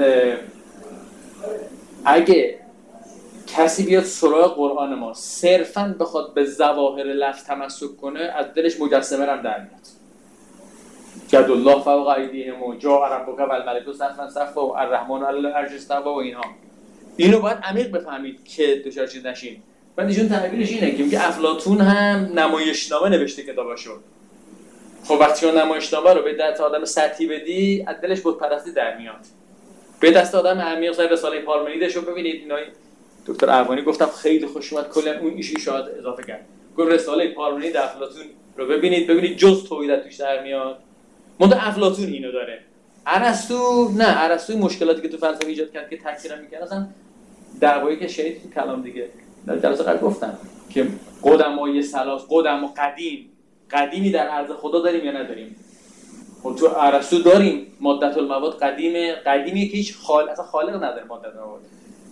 اگه کسی بیاد سراغ قرآن ما صرفاً بخواد به ظواهر لفظ تمسک کنه از دلش مجسمه هم در میاد. جد الله فوق ایدیهم و جاء ربک والملک صفا صفا و الرحمن علی العرش استوى و اینها. اینو باید عمیق بفهمید که دچار چیز نشین. بعد ایشون تعبیرش اینه که میگه افلاطون هم نمایشنامه نوشته کتاباشو. خب وقتی اون نمایشنامه رو به دست آدم سطحی بدی از دلش بت پرستی در میاد. به دست آدم عمیق مثلا رساله پارمنیدش رو ببینید. اینای دکتر اروانی گفتم خیلی خوش اومد، کلا اون ایشی شاید اضافه کرد. گفت رساله پارمنید افلاطون رو ببینید جز توحید توش در میاد. منتها افلاطون اینو داره. ارسطو نه، ارسطو مشکلاتی که تو فلسفه ایجاد کرد که تکثیرا می‌کرد اصلا دعوایی که شهید تو کلام دیگه در جلسه قبل گفتم که قدمای ثلاث قدم و قدیمی در عرض خدا داریم یا نداریم. خب تو ارسطو داریم مادة المواد قدیمیه که هیچ اصلا خالق نداره مادة المواد.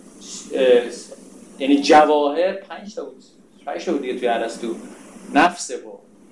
یعنی جواهر 5 تا بود دیگه توی ارسطو. نفس و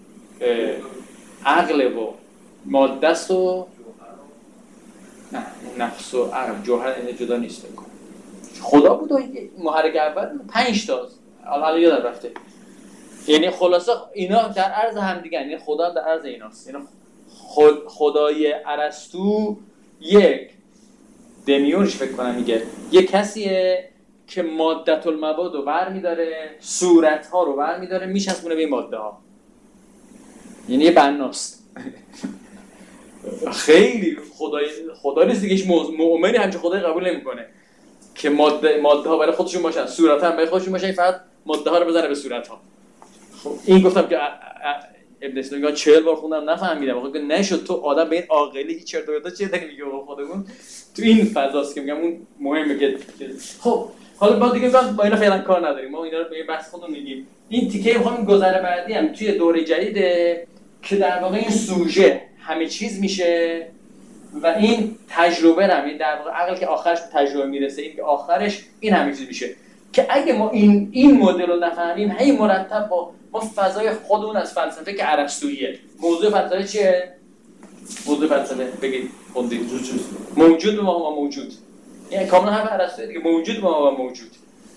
عقل و ماده است و نه نفس و عقل جوهر این جدا نیست. خدا بود و محرک اول 5 تاست. الان یادم رفته. یعنی خلاصه اینا در عرض هم دیگه، یعنی خدا در عرض ایناست. یعنی خدای ارسطو یک دمیورش فکر کنم میگه یک کسیه که مادة المواد رو برمی‌داره، صورت‌ها رو برمی‌داره، میچسبونه به این ماده ها. یعنی یه بناست. خیلی خدا نیست دیگه، هیچ مؤمنی همچین خدای قبول نمی‌کنه که ماده ها برای خودشون باشن، صورت‌ها هم برای خودشون باشن، فقط ماده ها رو بزنه به صورت‌ها. خب این گفتم که ابن سینا میگه 40 بار خوندم نفهمیدم. آخه نشد تو آدم به این عاقلی که چرت و پرت چیه داری میگه خودمون تو این فضاست که میگم اون مهمه که خب حالا با دیگه با اینا فعلا کار نداریم، ما اینا رو به بحث خودمون میگیم. این تیکه میخوام گذر بعدی هم توی دوره جدیده که در واقع این سوژه همه چیز میشه و این تجربه رو این در واقع عقل که آخرش به تجربه میرسه، این که آخرش این همه چیز میشه. که اگه ما این مدل رو نفهمیم هی مرتب با ما فضای خودمون از فلسفه که ارسطوییه. موضوع فلسفه چیه؟ موضوع فلسفه بگید خوندید موجود به ما موجود. یعنی کاملا حرف ارسطویی دیگه، موجود به ما موجود.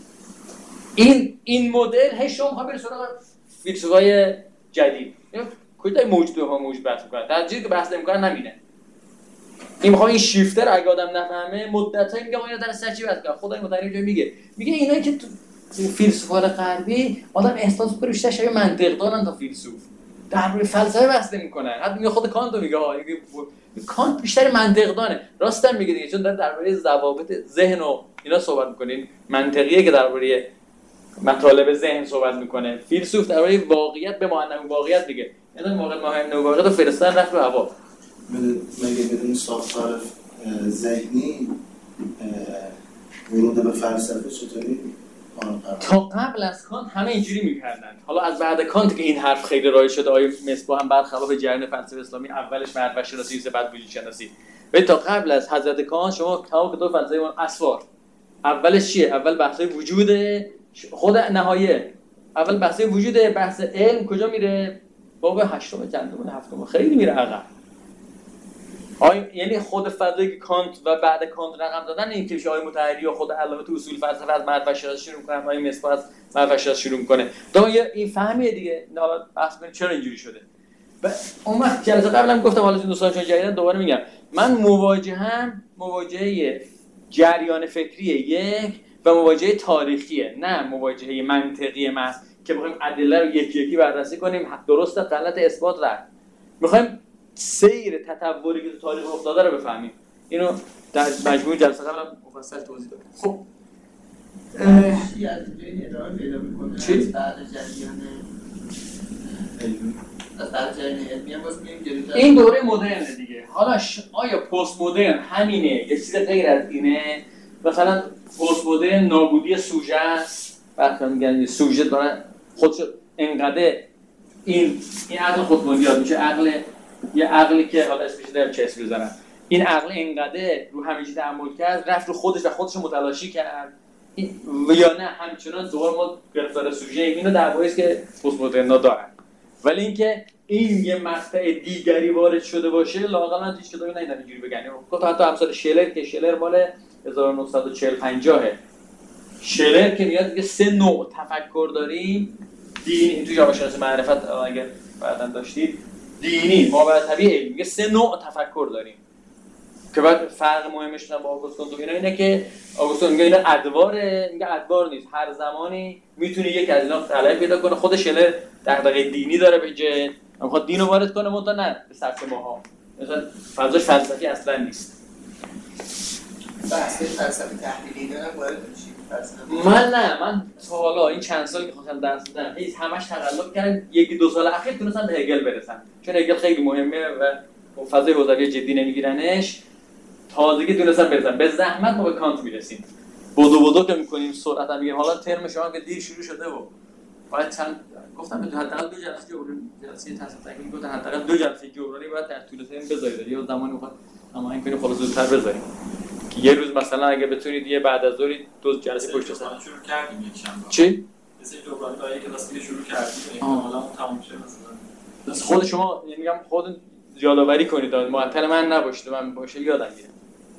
این مدل هی شما میخواد بره سراغ فیلسوفای جدید. کجای موجود به ما موجود بحث میکنن؟ در چیزی که بحث نمیکنن همینه. این میخوام این شیفتر اگه آدم نفهمه مدت‌ها میگه اینا در سر چی بحث کنن. خدای متعالی جایی میگه اینایی که تو فیلسوفان غربی آدم احساس می‌کنه بیشتر شبیه منطق دارن تا فیلسوف. در مورد فلسفه بحث نمی‌کنن. حتی میگه خود کانت رو میگه کانت بیشتر منطق دانه. راستم میگه دیگه، چون داره درباره ضوابط ذهن و اینا صحبت می‌کنه. منطقیه که درباره مطالب ذهن صحبت می‌کنه. فیلسوف درباره واقعیت به معنی واقعیت میگه. یعنی واقعیت رو فرستادن رفت رو هوا. مگه بدون ساختار ذهنی ورود به فلسفه چطوری؟ تا قبل از کانت همه اینجوری میکردن. حالا از بعد کانت که این حرف خیلی رایج شده، آیه مصباح هم برخلاف جریان فلسفه اسلامی اولش معرفت شناسی بعد وجود شناسی. ولی تا قبل از حضرت کانت شما تمام کتاب فلسفه اسوار اولش چیه؟ اول بحث وجود خود نهایه. اول بحث وجود، بحث علم کجا میره؟ باب 8 چندم 7 خیلی میره عقب. یعنی خود فضایی که کانت و بعد کانت رقم دادن این که آیه مطهری و خود علامه تو اصول فلسفه از معرفت شناسی شروع می‌کنن، آیه مصباح از معرفت شناسی شروع می‌کنه. تا این فهمیه دیگه. حالا بحث کنیم چرا اینجوری شده. و اون وقت جلسه قبلم گفتم، حالا دوستان چون جدیدن دوباره میگم، من مواجهه جریان فکری یک و مواجهه تاریخیه، نه مواجهه منطقی محض که بخوایم ادله رو یکی یکی بررسی کنیم درست غلط اثبات رد. می‌خوایم سیر تطوری که تو تاریخ افتاده رو بفهمیم. اینو در مجموع جلسه قبلم مفصل توضیح دادم. خب چی از این ادامه پیدا می‌کنه؟ چی؟ از بعد جریان علمی هم باز می‌گیم جلوتر. این دوره مدرنه دیگه. حالا آیا پست مدرن همینه؟ یه چیز غیر از اینه؟ مثلا پست مدرن نابودی سوژه است. وقتی میگن سوژه داره خودش انقدر این عقل خودموندیات میشه، یه عقلی که حالا اسمش دارم چه اسمی بزنم، این عقل اینقدر رو همه چیز تعامل کرد، رفت رو خودش و خودش متلاشی کرد و یا نه همچنان دوباره ما گرفتار سوژه ایم. اینو دعوایی است که پست مدرنا دارن. ولی اینکه این یه مقطع دیگری وارد شده باشه لااقل من هیچ کتابی ندیدم اینجوری بگن. گفت حتی امثال شلر که شلر مال 1940 50 شلر که میاد دیگه 3 نوع تفکر داریم. دین این تو جامعه شناسی معرفت اگر بعداً داشتید، دینی، مابعدطبیع علمی، میگه 3 نوع تفکر داریم که بعد فرق مهمش با آگوستون تو اینه که آگوستون میگه اینا ادواره، میگه ادوار نیست، هر زمانی میتونه یک از اینا تلایف پیدا کنه. خود شلر دغدغه دینی داره، به جه میخواد دین رو وارد کنه منتها نه به سبک ماها، مثلا فضاش فلسفی اصلا نیست. بحث فلسفه تحلیلی دارم وارد میشیم. من تا حالا این چند سال که خواستم درس بدم همش تقلب کردم، 1-2 سال اخیر تونستم به هگل برسم، چون هگل خیلی مهمه و فضای حوزوی جدی نمیگیرنش. تازگی تونستم برسم. به زحمت ما به کانت میرسیم. بدو که میکنیم، سرعت هم میگیم. حالا ترم شما که دیر شروع شده و باید چند گفتم حداقل 2 جلسه جبرانی جلسه تصحیح تکمیل گفتن حداقل 2 جلسه جبرانی باید در طول ترم بذارید یا زمانی میخواد اما این کنید خلاص زودتر بذارید که یه روز مثلا اگه بتونید یه بعد از ظهر 2 جلسه پشت سر شروع کردیم یک شنبه چی؟ مثل جبرانی تا یک کلاس دیگه شروع کردیم حالا اون تموم شه مثلا خود شما یعنی میگم خود یادآوری کنید معطل من نباشید من باشه یادم میره.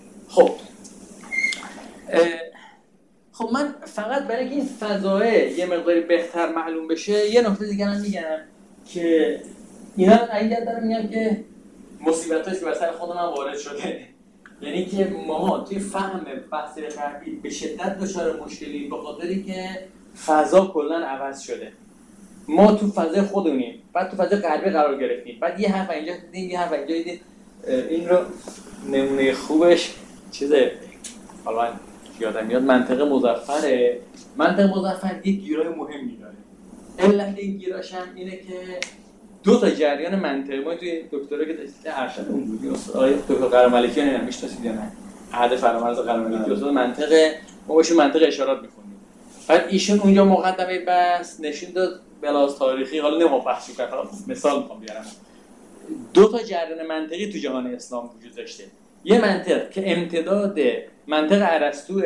خب من فقط برای اینکه این فضایه یه مقداری بهتر معلوم بشه یه نکته دیگه هم میگم که اینا اگه دارم میگم که مصیبتاش به سر خود من وارد شده، یعنی که ما توی فهم بحث غربی به شدت دچار مشکلی به خاطری که فضا کلا عوض شده. ما تو فضای خودمونیم، بعد تو فضای غربی قرار گرفتیم، بعد یه حرف اینجا دیدیم یه حرف اینجا دیدیم. این رو نمونه خوبش چیزه، حالا من یادم میاد منطق مظفره. منطق مظفر یک گیرای مهمی داره. علت این گیراش هم اینه که 2 تا جریان منطقی ما توی دکترا که تحصیل ارشد عمومی استاد آقای دکتر قرملکی نمی‌شناسید یا نه؟ احد فرامرز قرملکی استاد منطق ما باشیم منطق اشارات می‌خونیم. بعد ایشون اونجا مقدمه بحث نشون داد بلاز تاریخی، حالا نمی‌خوام بحث کنم، فقط مثال می‌خوام بیارم. 2 تا جریان منطقی تو جهان اسلام وجود داشته. یه منطق که امتداد منطق ارسطو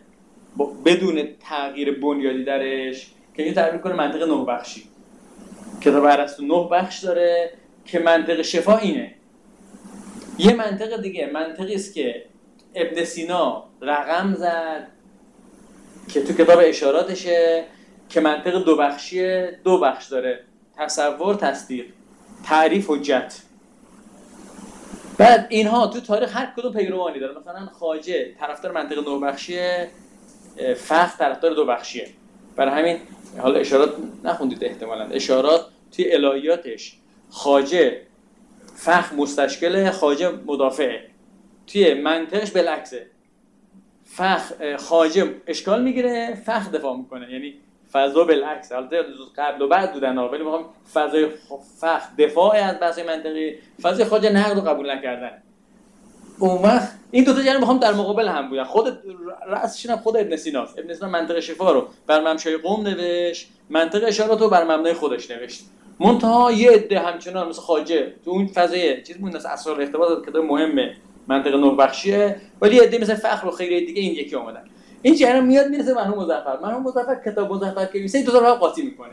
بدون تغییر بنیادی درش که یه تعریف کنه منطق 9 بخشی. کتاب ارسطو 9 بخش داره که منطق شفا اینه. یه منطق دیگه منطقی است که ابن سینا رقم زد که تو کتاب اشاراتشه که منطق 2 بخشیه، 2 بخش داره: تصور، تصدیق، تعریف، حجت. بعد اینها تو تاریخ هر کدوم پیروانی داره. مثلا خواجه طرفدار منطق 9 بخشیه، فقه طرفدار 2 بخشیه. برای همین حالا اشارات نخوندید احتمالاً، اشارات توی الهیاتش خواجه فقه مستشکله، خواجه مدافعه. توی منطقش بالعکسه، فقه خواجه اشکال میگیره، فقه دفاع میکنه. یعنی فضا بالعکس. البته قبل و بعد بودن ولی میخوام فضای فقه دفاع از بحث منطقی، فضای خواجه نقد و قبول نکردن. اون وقت این 2 تا جریان میخوام در مقابل هم بودن. خود رأسشون هم خود ابن سیناست. ابن سینا منطق شفا رو بر ممشای قم نوشت، منطق اشارات رو بر مبنای خودش نوشت. منتها یه عده همچنان مثل خواجه تو اون فضای چیز مونده، اسرار ارتباط کتاب مهمه منطق 9 بخشیه، ولی یه عده مثل فقر و خیره دیگه این یکی اومدن. این جریان میاد میرسه مرحوم مظفر کتاب مظفر که میسه 2 تا رو هم قاطی میکنه.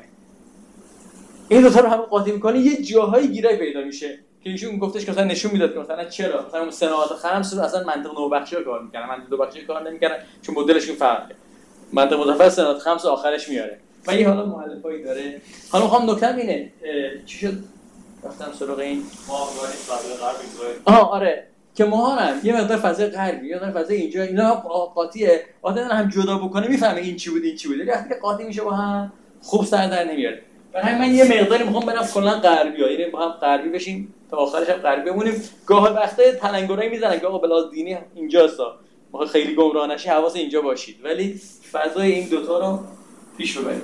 این 2 تا رو هم قاطی میکنه، یه جاهای گیرای پیدا میشه که ایشون گفتش که مثلا نشون میداد که مثلا چرا مثلا صناعت خمس رو اصلا منطق 9 بخشی کار میکنن، منطق 2 بخشی کار نمیکنن چون مدلشون فرقه. منطق مظفر صناعت خمس آخرش میاره و این حالا مؤلفه‌ای داره. حالا میخوام نکته اینه چی شد رفتم سراغ این ماهواره فضای غربی. آره که ماهان یه مقدار فضای غربی یا فضای اینجا اینا قاطیه. آدم هم جدا بکنه میفهمه این چی بود این چی بود. وقتی که قاطی میشه با هم خوب سر در نمیاره. برای همین من یه مقداری میخوام برم کلا غربی‌ها، یعنی با هم غربی بشیم تا آخرش هم غربی بمونیم. گاه وقتا تلنگرایی میزنن که آقا بلاز دینی اینجاست، ما خیلی گمراه نشی حواس اینجا باشید، ولی فضای این 2 تا رو پیش ببرید.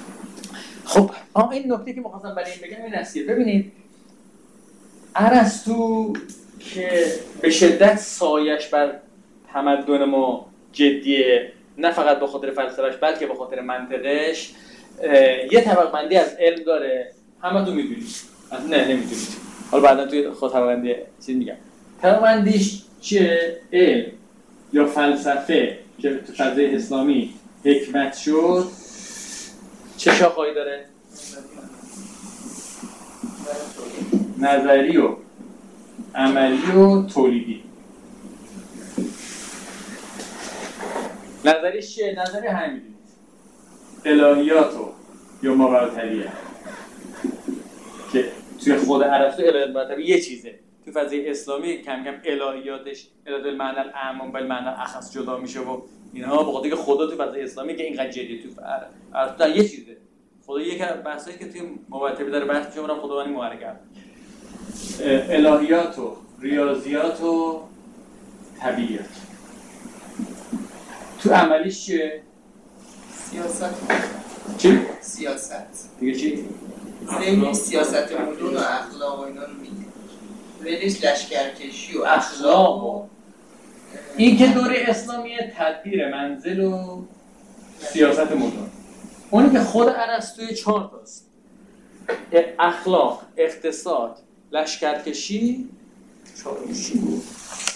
خب این نکته که می‌خواستم برای این بگم این است. ببینید ارسطو که به شدت سایش بر تمدن ما جدیه، نه فقط به خاطر فلسفه‌اش بلکه به خاطر منطقش، یه طبقه بندی از علم داره. همه تو میدونید، نه نمیدونید، حالا بعدا توی خود طبقه بندی چیز میگم. طبقه بندیش چیه؟ علم یا فلسفه که تو فضای اسلامی حکمت شد چه شاخه‌ای داره؟ نظری و عملی و تولیدی. نظریش چیه؟ نظری همین الهیات و یا ماورالطبیعه که توی خود ارسطو الهیات ماورالطبیعه یه چیزه. تو فضای اسلامی کم کم الهیاتش الهیات المعنی الاعم بالمعنی الاخص جدا میشه و اینها بخاطر که خدا تو فضای اسلامی که اینقدر جدیه تو ارسطو یه چیزه. خدا یک بحثایی که توی ماورالطبیعه داره بحث میشه اونم خداوندی معرکه. الهیات و ریاضیات و طبیعیات. تو عملیش چیه؟ سیاست. چی؟ سیاست. دیگه چی؟ ذهن سیاست مدون و اخلاق و اینا رو میگه. ولش لشکرکشی و اخلاق و این که دوره اسلامی تدبیر منزل و سیاست مدون. اونی که خود ارسطوی 4 تاست: اخلاق، اقتصاد، لشکرکشی. 4 چی بود؟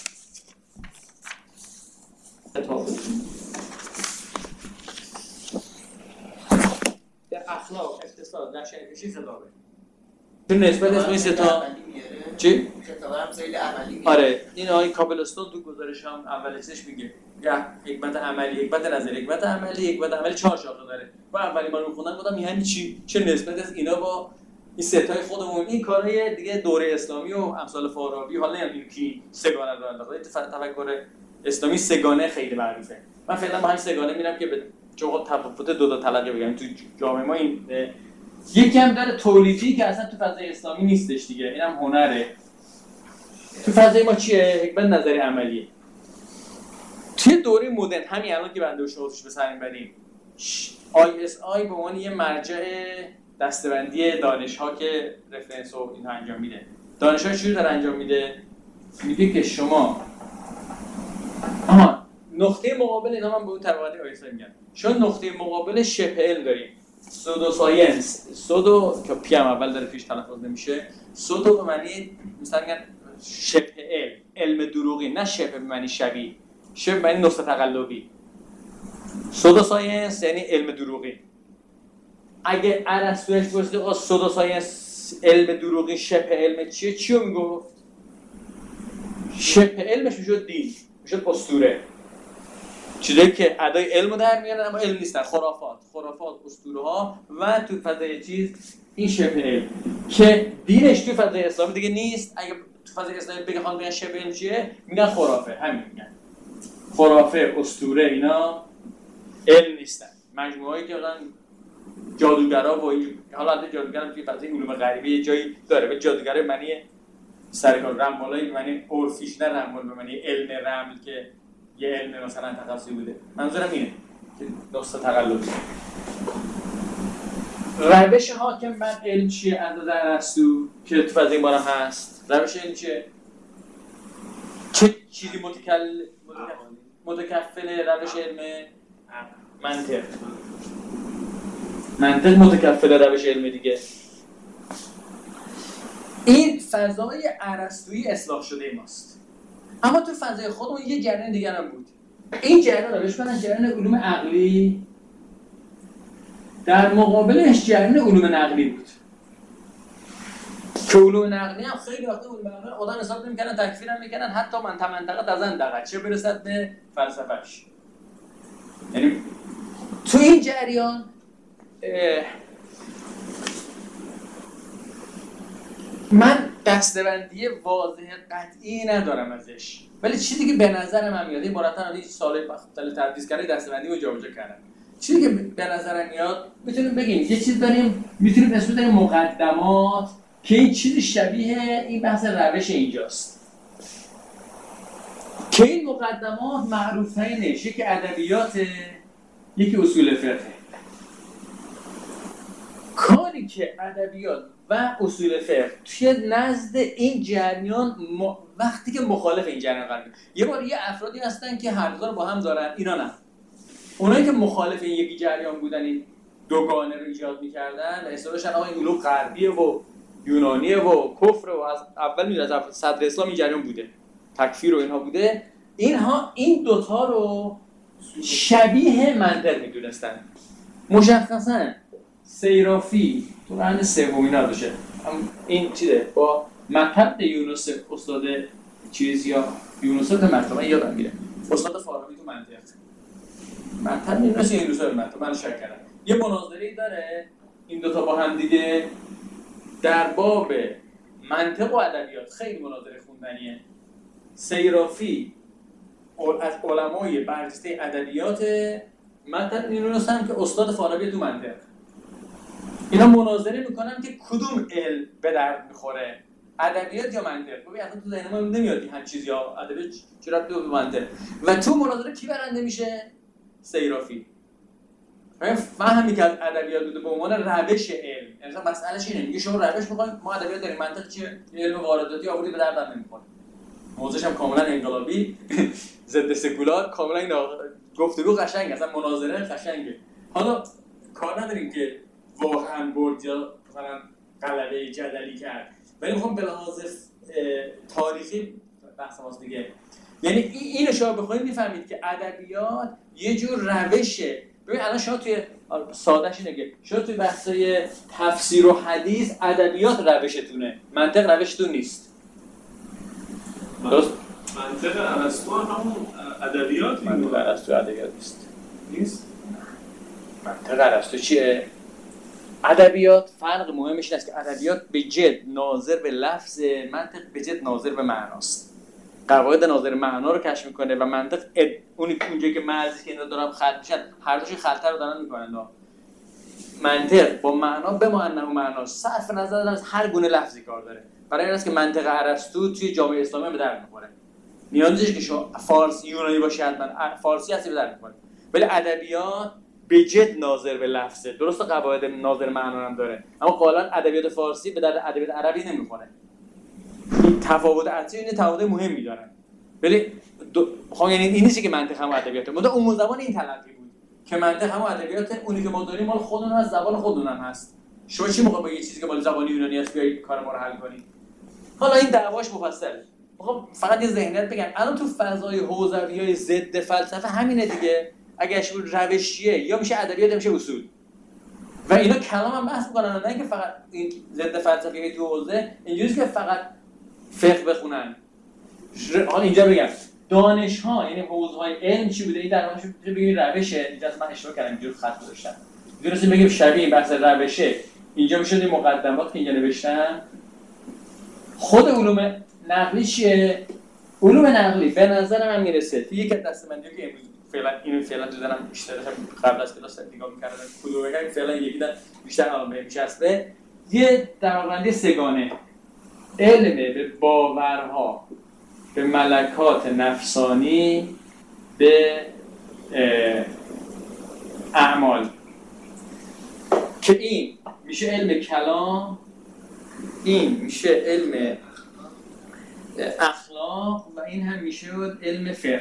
اخلاق، اقتصاد، لشکرکشی، خطابه. چون نسبت اسم این سه تا چی؟ خطابه هم خیلی عملی میاره. آره، این آقای کابلستون تو گزارش هم اولش میگه حکمت عملی، حکمت نظری، حکمت عملی، حکمت عملی 4 شاخه داره. و اولی ما رو خوندن گفتم یعنی چی؟ چه نسبت از اینا با این ستای خودمون؟ این کارهای دیگه دوره اسلامی و امثال فارابی، حالا نمیدونم کی سگانه رو انداخته. تفکر اسلامی سگانه خیلی معروفه. من فعلا با همین سگانه میرم که به چون تفاوت دو تا طلقه بگم تو جامعه ما. این یکی هم داره تولیدی که اصلا تو فضای اسلامی نیستش دیگه، اینم هنره. تو فضای ما چیه؟ حکمت نظری عملیه. توی دوره مدرن همین الان که بنده و شما به سر میبریم، ISI به عنوان یه مرجع دسته‌بندی دانش‌ها که رفرنس و اینها انجام میده. دانش‌ها چی رو داره انجام میده؟ میگه که شما نقطه مقابل اینا، من به اون طبقات ISI میگم، چون نقطه مقابل شبه علم داریم، سودو ساینس، سودو که پی هم اول داره پیش تلفظ نمیشه، سودو به معنی مثلا میگن شبه علم، علم دروغی، نه شبه به معنی شبیه، شبه به معنی نسخه تقلبی. سودو ساینس یعنی علم دروغی. اگه ارسطویش پرسید آقا سودو ساینس علم دروغی شبه علم چیه، چیو میگفت؟ شبه علمش میشد دین، میشد اسطوره، چیزایی که ادای علمو در میارن اما علم نیستن، خرافات، اسطوره ها و تو فضای چیز این شبه علم که دینش تو فضای اسلامی دیگه نیست. اگه تو فضای اسلامی بگن شبه علم چیه، میگن خرافه. همین میگن خرافه، اسطوره، اینا علم نیستن. مجموعه‌ای که مثلا جادوگرا و این، حالا البته جادوگر توی فضای علوم غریبی یه جایی داره، به جادوگر معنی سرکار، رمالای معنی عرفیش، نه رمال به معنی علم رمل که یه علم مثلا تخصصی بوده. منظورم اینه که نسخه تقلبی. روش حاکم بر علم چیه؟ اندازه ارسطو که تو فضای ما هم هست. روش علم چیه؟ چه چیزی متکفل روش علم؟ منطق متکفل روش علم دیگه. این فضای ارسطویی اصلاح شده ماست. اما تو فضای خودمون یه جریان دیگر هم بود. این جریان رو بهش میگن جریان علوم عقلی، در مقابلش جریان علوم نقلی بود که علوم نقلی هم خیلی وقتا علوم نقلی آدم حساب نمی‌کردن، تکفیر هم می‌کردن، حتی منطقه دقیقاً چه برسد به فلسفه‌اش. یعنی تو این جریان من دسته‌بندی واضح قطعی ندارم ازش، ولی چیزی که به نظر من میاد، این مرتب هیچ سال مختلف تدریس کردن دسته‌بندی رو جابجا کردن، چیزی که به نظر میاد میتونیم بگیم یه چیز داریم، میتونیم اسم بزنیم مقدمات، که این چیز شبیه این بحث روش اینجاست که این مقدمات معروف‌ترینش یکی ادبیات، یکی اصول فقه. کاری که ادبیات و اصول فقه توی نزد این جریان وقتی که مخالف این جریان قرار میگیره، یه بار یه افرادی هستن که هر دو رو با هم دارن، اینا نه. اونایی که مخالف این یکی جریان بودن، این دوگانه رو ایجاد می‌کردن و اصطلاحاً آقا این علوم غربیه و یونانیه و کفر و از اول میاد از صدر اسلام این جریان بوده، تکفیر و اینها بوده. اینها این دوتا رو شبیه منطق میدونستن. مشخصاً سیرافی تو قرن سوم اینا بشه، این چیه با مکتب یونس استاد چیز یا یونس تو مکتب یادم میره، استاد فارابی تو منطق، مکتب یونس یا یونس مکتب، من شک کردم. یه مناظره‌ای داره این دوتا با هم دیگه در باب منطق و ادبیات، خیلی مناظره خوندنیه. سیرافی از علمای برجسته ادبیات، مکتب یونس هم که استاد فارابی تو منطق، اینا مناظره میکنن که کدوم علم به درد میخوره، ادبیات یا منطق. ببین اصلا تو ذهن ما نمیاد این هم چیز یا ادبیات چه ربطی به منطق. و تو مناظره کی برنده میشه؟ سیرافی. فهمی که از ادبیات بوده به عنوان روش علم. مثلا مسئلهش اینه، میگه شما روش میخواید، ما ادبیات داریم، منطق چیه؟ علم وارداتی آوردی به درد نمیخوره. موضوعش هم کاملا انقلابی، ضد سکولار، کاملا این گفتگو قشنگه، اصلا مناظره قشنگه. حالا کار نداریم که واقعا برد یا مثلا غلبه جدلی کرد، ولی میخوام به لحاظ تاریخی بحث ماست دیگه. یعنی اینو شما بخونید میفهمید که ادبیات یه جور روشه. ببین الان شما توی سادهش اینه که شما توی بحثای تفسیر و حدیث ادبیات روشتونه، منطق روشتون نیست. درست؟ منطق ارسطو همون ادبیات منطق ارسطو ادبیات نیست. منطق ارسطو چیه؟ ادبیات فرق مهمش این است که ادبیات به جد ناظر به لفظ، منطق به جد ناظر به معناست. قواعد ناظر معنا رو کشف میکنه و منطق اونجایی که مرزی که اینا دارن خلط میشن هر دوش خلطه رو دارن میکنن. منطق با معنا به معنی و معناست، صرف نظر از هر گونه لفظی کار داره. برای این است که منطق ارسطو توی جامعه اسلامی به درد میخوره. نیازی نیست که شما فارسی یونانی باشی حتما فارسی هستی به درد میخوره. ولی ادبیات به جد ناظر به لفظه. درسته قواعد ناظر معنا هم داره، اما قالا ادبیات فارسی به درد ادبیات عربی نمیخوره. این تفاوت اصلی این تفاوت مهمی دارن. ولی یعنی این نیست که منطق هم ادبیاته. مدام اون زبان این تلقی بود که منطق هم ادبیات، اونی که ما داریم مال خودمون از زبان خودمون هم هست. شما چی موقع با یه چیزی که مال زبان یونانی است بیاید کار ما رو حل کنید؟ حالا این دعواش مفصله. میخوام فقط یه ذهنیت بگم الان تو فضای حوزویای ضد فلسفه همینه دیگه. اگه روشیه یا میشه ادبیات میشه اصول. و اینا کلام هم بحث میکنن، نه اینکه فقط این ضد فلسفه تو حوزه اینجوریه که فقط فقه بخونن. حالا اینجا بگم دانش ها یعنی حوزه های علم چی بوده؟ این در واقع میشه بگیم روشه. اینجا من اشتباه کردم اینجور خط گذاشتم. درسته بگیم شبیه این بحث روشه. اینجا میشه این مقدمات که اینجا نوشتم. خود علوم نقلی چیه؟ علوم نقلی به نظر من میرسه تو یک دسته‌بندی که امروز فعلا تو دارم بیشتر قبل از کلاس نگاه می‌کردم کدوم بگم فعلا یکی داد بیشتر الان بهم میچسبه. یه دسته‌بندی سگانه: علم به باورها، به ملکات نفسانی، به اعمال، که این میشه علم کلام، این میشه علم اخلاق و این هم میشه علم فقه.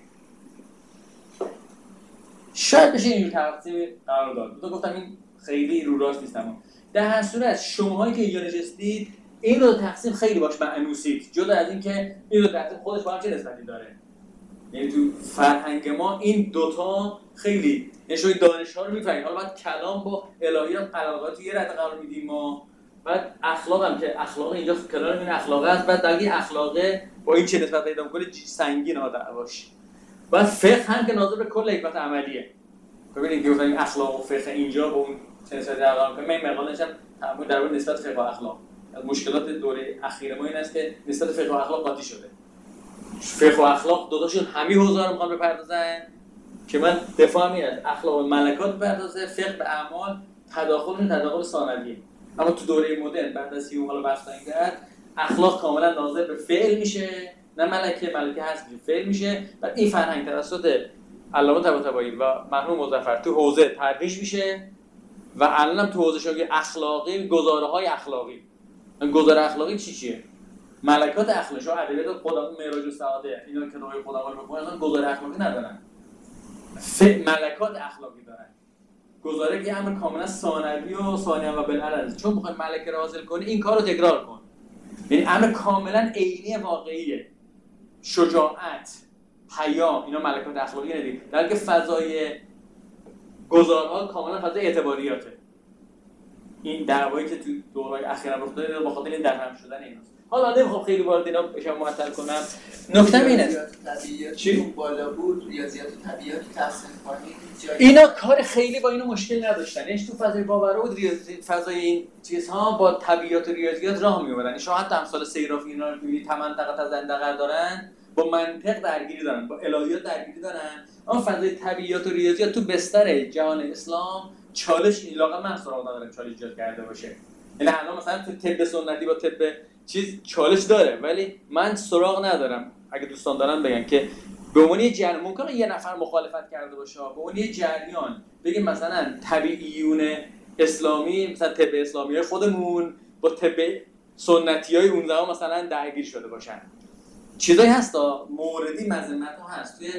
شاید بشه اینجور تقسیم قرار داد. تو گفتم این خیلی رو راست نیستم. در هر صورت شماهایی که اینجا نشستید این رو تقسیم خیلی باش معنوسید، جدا از این که این رو تقسیم خودش با هم چه نسبتی داره. یعنی تو فرهنگ ما این دوتا خیلی نشوی دانش ها رو میفهمید. حالا بعد کلام با الهیات علاقات یه رده قرار میدیم ما، بعد اخلاق هم که اخلاق اینجا کنار این اخلاق است، بعد در این اخلاقه با این چه نسبت پیدا می‌کنه سنگین دعواش. بعد فقه هم که ناظر به کل حکمت عملیه. ببینید که گفتم اخلاق و فقه اینجا با اون چه نسبتی قرار می‌کنه. من مقاله‌اش هم تمام در مورد نسبت فقه و اخلاق. از مشکلات دوره اخیر ما این است که نسبت فقه و اخلاق قاطی شده. فقه و اخلاق دو تاشون همین حوزه رو می‌خوان بپردازن که من دفاع میاد اخلاق و ملکات بپردازه، فقه به اعمال تداخل ثانویه. اما تو دوره مدرن بعد از حالا بحث کرد اخلاق کاملا ناظر به فعل میشه، نه ملکه هست که فعل میشه. بعد این فرهنگ توسط علامه طباطبایی و مرحوم مظفر تو حوزه ترویج میشه و الان هم تو حوزه شاگرد اخلاقی گزاره‌های اخلاقی. گزاره اخلاقی چیه؟ ملکات اخلاقی. شما ادبیات خودمون معراج و سعاده اینا که روی خودمون رو بخونن اصلا گزاره اخلاقی ندارن. ملکات اخلاقی دارن. گزاره که امر کاملا ثانوی و ثانیه و بالعرض. چون میخوای ملکه را حاصل کنی این کارو تکرار کن. یعنی امر کاملا عینی واقعیه. شجاعت، حیا، اینا ملکات اخلاقی ندید. در حالی که فضای گزارها کاملا فضای اعتباریاته. این دعوایی که تو دورهای اخیرا رخ داده با خاطر این درهم شدن ایناست. حالا نمیخوام خیلی وارد اینا بشم معطل کنم. نکته اینه چی بالا بود ریاضیات طبیعیات تحسین کنید. اینا کار خیلی با اینو مشکل نداشتن. یعنی تو فضای باور و فضای این چیزها با طبیعیات و ریاضیات راه می‌آوردن. شما حتی امثال سیرافی اینا رو می‌بینید منطقه تا زندقر دارن، با منطق درگیری دارن، با الهیات درگیری دارن. اما فضای طبیعیات و ریاضیات تو بستر جهان اسلام چالش ایلاقا من سراغ ندارم چالش ایجاد کرده باشه. یعنی الان مثلا تو طب سنتی با طب چیز چالش داره، ولی من سراغ ندارم. اگه دوستان دارن بگن که به عنوان یه جریان ممکنه یه نفر مخالفت کرده باشه، به عنوان یه جریان بگیم مثلا طبیعیون اسلامی مثلا طب اسلامی خودمون با طب سنتیای اون زمان مثلا درگیر شده باشن. چیزایی هستا موردی مذمت ها هست توی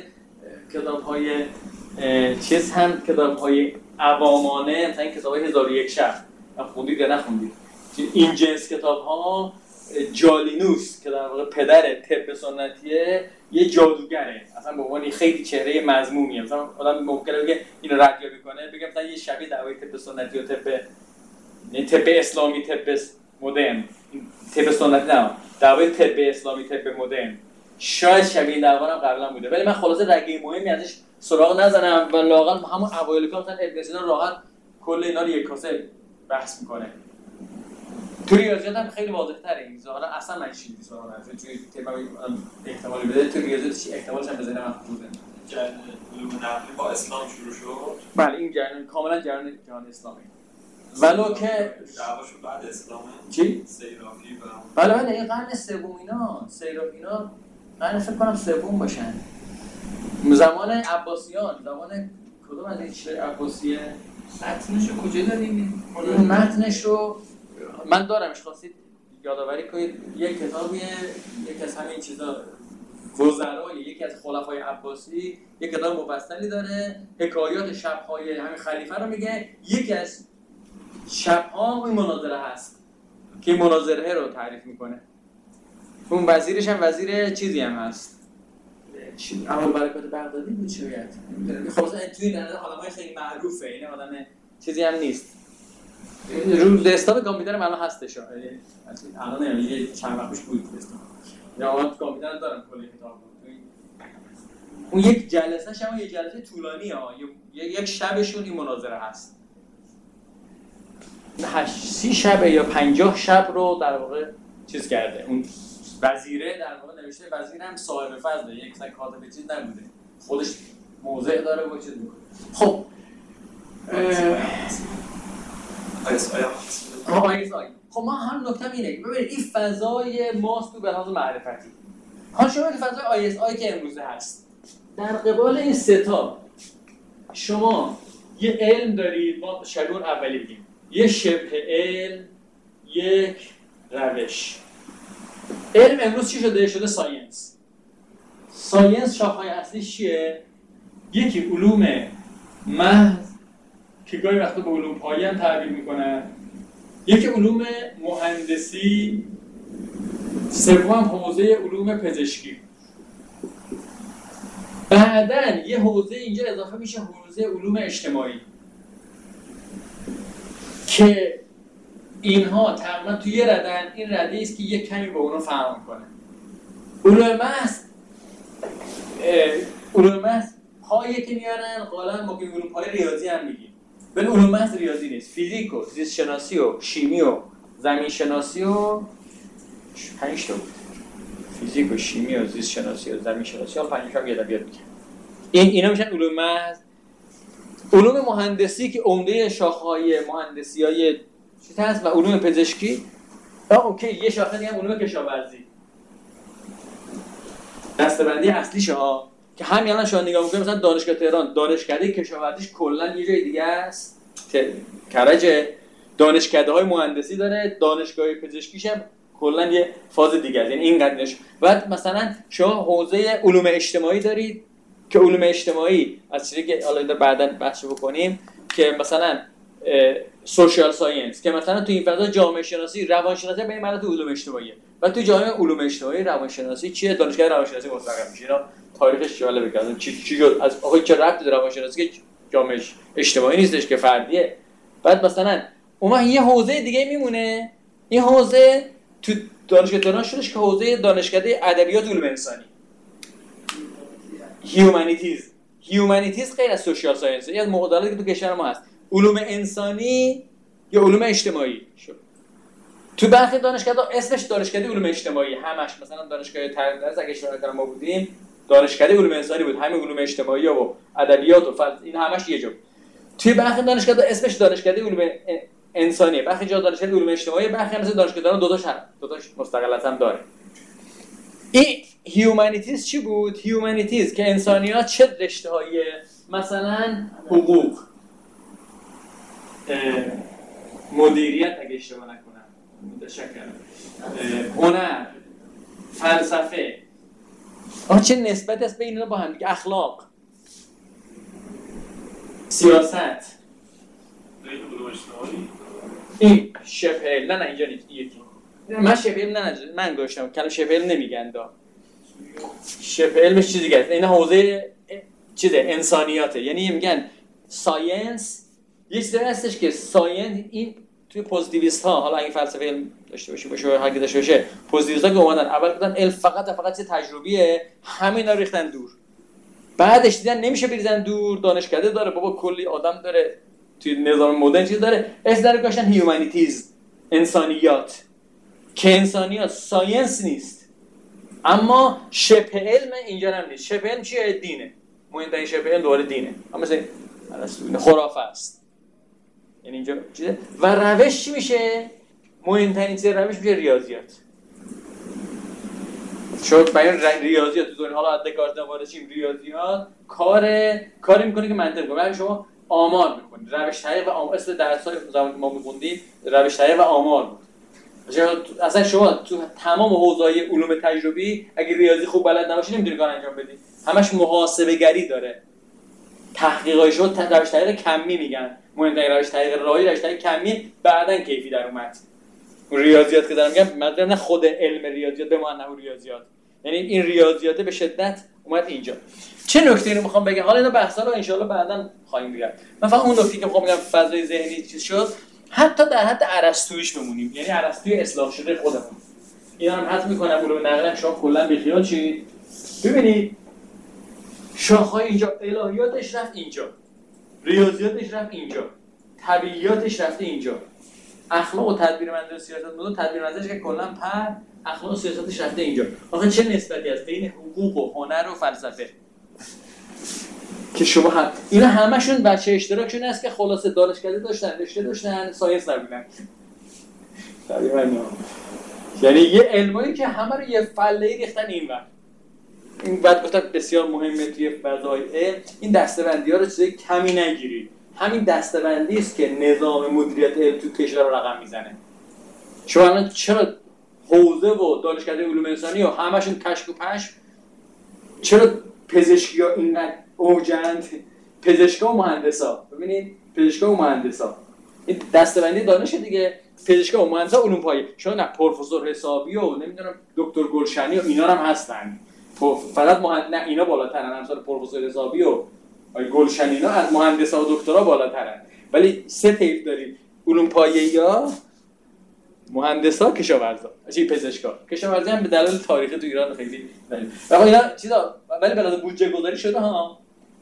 کتاب‌های چیز هم کتاب‌های عوامانه، مثلا کتاب‌های 1001 شب خوندید یا نخوندید؟ این جنس کتاب‌ها جالینوس که در واقع پدر طب سنتیه یه جادوگره، اصلا به عنوان خیلی چهره مذمومیه. مثلا آدم ممکنه بگه اینو ردیابی کنه، بگه مثلا یه شبیه دعوای طب سنتی و طب اسلامی، طب مدرن، طب سنتی نه، دعوای طب اسلامی، طب مدرن، شاید شبیه دعوا هم قبلا بوده، ولی من خلاصه رگه مهمی ازش سراغ نزنم و لااقل همون اوایل کار مثلا ابن سینا راحت کل اینا رو یک کاسه بحث میکنه. تو ریاضیات هم خیلی واضح تره این ظاهرا اصلا من چیزی سراغ نزنم، توی ترم احتمالی بده تو ریاضیات چی احتمالش هم بزنم محفوظه. علوم نقلی با اسلام شروع شد. بله این جریان کاملا جریان اسلامی. ولو که دعواشون بعد اسلامه. چی؟ سیرافی و بله این قرن سوم اینا، سیرافی اینا قرن فکر کنم سوم باشن. زمان عباسیان، زمان کدوم از این چیزای عباسیه؟ متنش رو کجا داریم؟ این متنش رو من دارمش، خواستید یادآوری کنید. یک کتابیه، یک از همین چیزا وزرای یکی از خلفای عباسی یک کتاب مفصلی داره، حکایات شب‌های همین خلیفه رو میگه. یکی از شب‌ها این مناظره هست که مناظره رو تعریف میکنه. اون وزیرش هم وزیر چیزی هم هست، ابوالبرکات بغدادی بود شاید. خب مثلا توی این آدمای خیلی معروفه، این آدم چیزی هم نیست. رو دسکتاپ کامپیوترم الان هستش، الان یه چند وقت پیش بود دسکتاپ. یا آن کامپیوتر دارم کلی کتاب. اون یک جلسه شما یه جلسه طولانی ها، یک شبشون این مناظره هست. 30 شب یا 50 شب رو در واقع چیز کرده. اون وزیره در واقع نوشته، وزیرم صاحب فضله، یک سر کاتب چیز نبوده، خودش موضع داره و چیز میکنه. خب خب ما هم نکته اینه ببینید این فضای ماست تو به لحاظ معرفتی. حالا شما این فضای ISI که امروزه هست، در قبال این سه تا شما یه علم دارید، ما شبیه اولی بگیم، یه شبه علم، یک روش. علم امروز چی شده؟ شده ساینس. ساینس شاخه‌های اصلیش چیه؟ یکی علوم محض که گاهی وقتا به علوم پایه هم تعبیر میکنن، یکی علوم مهندسی، سوم حوزه علوم پزشکی. بعدن یه حوزه اینجا اضافه میشه، حوزه علوم اجتماعی که اینها تقریبا توی یه ردن، این رده است که یک کمی با اونها فرق میکنه. علوم محض پایه که میارن غالبا ما که علوم پایه ریاضی هم میگیم، ولی علوم محض ریاضی نیست. فیزیک و زیست شناسی و شیمی و زمین شناسی و 5 تا بود. فیزیک و شیمی و زیست شناسی و زمین شناسی ها 5 تا یه ادبیات میگن. اینا میشن علوم محض. علوم مهندسی که عمده شاخه‌های مهندسی‌های چی هست و علوم پزشکی. اوکی یه شاخه دیگه هم علوم کشاورزی. دسته‌بندی اصلیشه ها که همین الان شما نگاه می‌کنید مثلا دانشگاه تهران دانشکده کشاورزیش کلا یه جای دیگه است. کرج دانشکده‌های مهندسی داره، دانشگاه پزشکیش هم کلا یه فاز دیگه است. یعنی این قدرش. بعد مثلا شما حوزه علوم اجتماعی دارید که علوم اجتماعی از چیزی که حالا بعداً بحث بکنیم که مثلا سوشال ساینس که مثلا تو این فضا جامعه شناسی، روان شناسی به این معنی تو علوم اجتماعیه. و تو جامعه علوم اجتماعی روان شناسی چیه؟ دانشگاه روان شناسی مستقل میشه. اینا تاریخش جالبه که چی شد از آقا چه ربطی داره روان شناسی که جامعه اجتماعی نیستش که فردیه. بعد مثلا اون یه حوزه دیگه میمونه، این حوزه تو دانشگاه تهران شدش که حوزه دانشکده ادبیات علوم انسانی، هیومانیتیز غیر از سوشال ساینس. یه معادلاتی که تو کشور ما هست، علوم انسانی یا علوم اجتماعی شد. تو برخی دانشگاه‌ها اسمش دانشکده علوم اجتماعی همش، مثلا دانشگاه تربیت اگه اشاره ما بودیم دانشکده علوم انسانی بود، همین علوم اجتماعی و ادبیات و فلسفه این همش یه جا. توی برخی دانشگاه‌ها اسمش دانشکده علوم انسانیه، برخی جا دانشکده علوم اجتماعی، برخی مثلا دانشگاه دو تاش مستقلاً هم داره. این هیومانیتیز چی بود؟ هیومانیتیز که انسانیات چه رشته‌های مثلا حقوق، مدیریت اگه اشتباه نکنم، متشکرم، هنر، فلسفه، چه نسبت است بین اینا با هم دیگه، اخلاق، سیاست علوم اجتماعی این شبه علم نه اینجا نیست یکی من شبه علم من گوشتم کلمه شبه علم نمیگن دا شبه علمش چیزی دیگه است این حوزه چیزه انسانیاته یعنی میگن ساینس یه چیزی هستش که ساینس این توی پوزیتیویست ها حالا اگه فلسفه علم داشته باشه هر کی داشته باشه پوزیتیویست ها که اومدن اول گفتن علم فقط چیز تجربیه همینا ریختن دور بعدش دیدن نمیشه بریزن دور دانشکده داره بابا کلی آدم داره توی نظام مدرن چیز داره اسم گذاشتن هیومانیتیز انسانیات که انسانیات ساینس نیست اما شبه علم اینجا هم نیست شبه علم چیه دینه مهمترین شبه علم دوباره دینه اما مثلا ارسطو خرافه است یعنی اینجا چیزه و روش چی میشه مهمترین چیز روش میشه ریاضیات شد بیان ریاضیات تو دنیا حالا دکارت وارد شیم ریاضیات کاری میکنه که منطق کنه یعنی شما آمار میکنید روش تحقیق و آمار اصل درس‌های زمان ما می‌خوندیم روش تحقیق و آمار بود اصلا شما تو تمام حوزه‌های علوم تجربی اگه ریاضی خوب بلد نباشی نمیتونی کار انجام بدی همش محاسبه گری داره تحقیقای شما روش تحقیق کمی میگن مهمترین روش تحقیق راهی روش تحقیق کمی بعدن کیفی در اومد ریاضیات که دارم میگم مطلب نه خود علم ریاضیات به معنی ریاضیات یعنی این ریاضیات به شدت اومد اینجا چه نکته‌ای رو میخوام بگم حالا اینا بحثا رو ان شاءالله بعداً خواهیم گفت من فقط اون نکته که میخوام بگم فضای ذهنی چیز شد حتی در حد ارسطویش بمونیم یعنی ارسطوی اصلاح شده خودمون اینا هم حد میکنم علوم نقل شما کلا بیخیال شید ببینید شاخه‌های اینجا الهیاتش رفت اینجا ریاضیاتش رفت اینجا طبیعیاتش رفته اینجا اخلاق و تدبیر منزل سیاست مدن تدبیر منزلش که کلا اخلاق و سیاستش رفته اینجا آخه چه نسبتی هست بین حقوق و هنر و فلسفه که شما هم اینا همشون بچه اشتراکشون هست که خلاصه دانشکده داشتن ساینس نبودن تقریبا یعنی یه علمایی که همه رو یه فله‌ای ریختن اینور این بعد گفتم بسیار مهمه توی فضای علم این دسته‌بندی‌ها رو چیزای کمی نگیرید همین دسته‌بندی است که نظام مدیریت علم تو کشور رو رقم میزنه شما الان چرا حوزه و دانشکده علوم انسانی و همشون کشک و پشم چرا پزشکی‌ها اینقدر اوجند پزشکا و مهندسا ببینید پزشکا و مهندسا این دسته‌بندی دانش دیگه پزشکا و مهندسا علوم پایه شما نه پروفسور حسابی و نمیدونم دکتر گلشنی و اینا هم هستن فقط نه اینا بالاترن مثلا پروفسور حسابی و گلشنی اینا از مهندسا و دکترا بالاترن ولی سه طیف داریم علوم پایه‌یا مهندسا کشاورزا چی پزشکا کشاورزی هم به دلایل تاریخی تو ایران خیلی دلیل آقا اینا چیزا ولی بلاد بودجه گذاری شده ها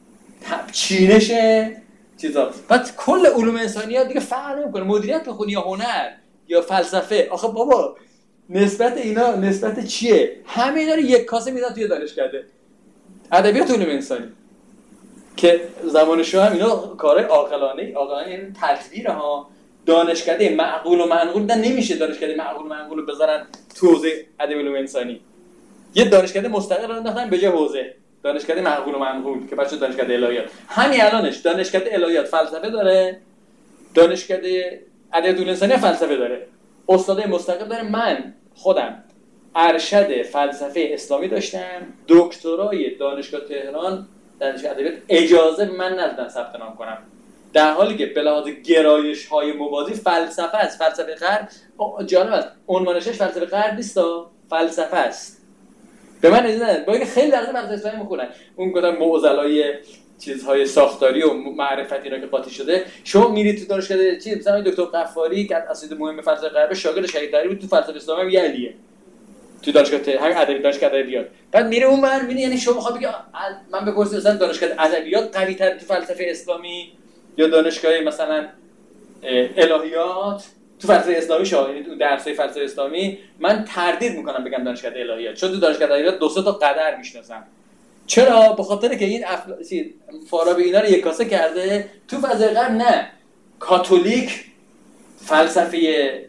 چینش چیزا بعد کل علوم انسانیات دیگه فرق نمیکنه مدیریت بخونی یا هنر یا فلسفه آخه بابا نسبت اینا نسبت چیه همه اینا رو یک کاسه میدن توی دانشکده ادبیات علوم انسانی که زمان شاه هم اینا کارهای عاقلانه یعنی تدبیر ها دانشکده معقول و منقول نمیشه دانشکده معقول و منقول رو بذارن تو حوزه ادب علوم انسانی یه دانشکده مستقل رو انداختن به جای حوزه دانشکده معقول و منقول که بچه دانشکده الهیات همین الانش دانشکده الهیات فلسفه داره دانشکده ادب علوم انسانی فلسفه داره استادای مستقل داره من خودم ارشد فلسفه اسلامی داشتم دکترای دانشگاه تهران دانشگاه ادبیات اجازه من ندادن ثبت نام کنم در حالی که به لحاظ گرایش‌های موازی فلسفه است فلسفه غرب جالب است عنوانش فلسفه غرب نیست فلسفه است به من اجازه ندادن با اینکه خیلی درس فلسفه اسلامی می‌خونن اون گفتم معضلای چیزهای ساختاری و معرفتی اینا که قاطی شده شما میرید تو دانشگاه چیز مثلا دکتر غفاری که اساتید مهم فلسفه غرب شاگرد شهید طریقی بود تو فلسفه اسلامی هم علیه تو دانشگاه همین ادبی دانشگاه ادبیات بعد میره اون ور میبینی یعنی شما میخواد بگی من بپرسید مثلا دانشگاه ادبیات قوی تر تو فلسفه اسلامی یا دانشگاه مثلا الهیات تو فلسفه اسلامی یعنی تو درسای فلسفه اسلامی من تردید میکنم بگم دانشگاه الهیات چون تو دانشگاه الهیات دو سه تا قدر میشناسم چرا به خاطر که این فارابی اینا رو یک کاسه کرده تو فضای غرب نه کاتولیک فلسفه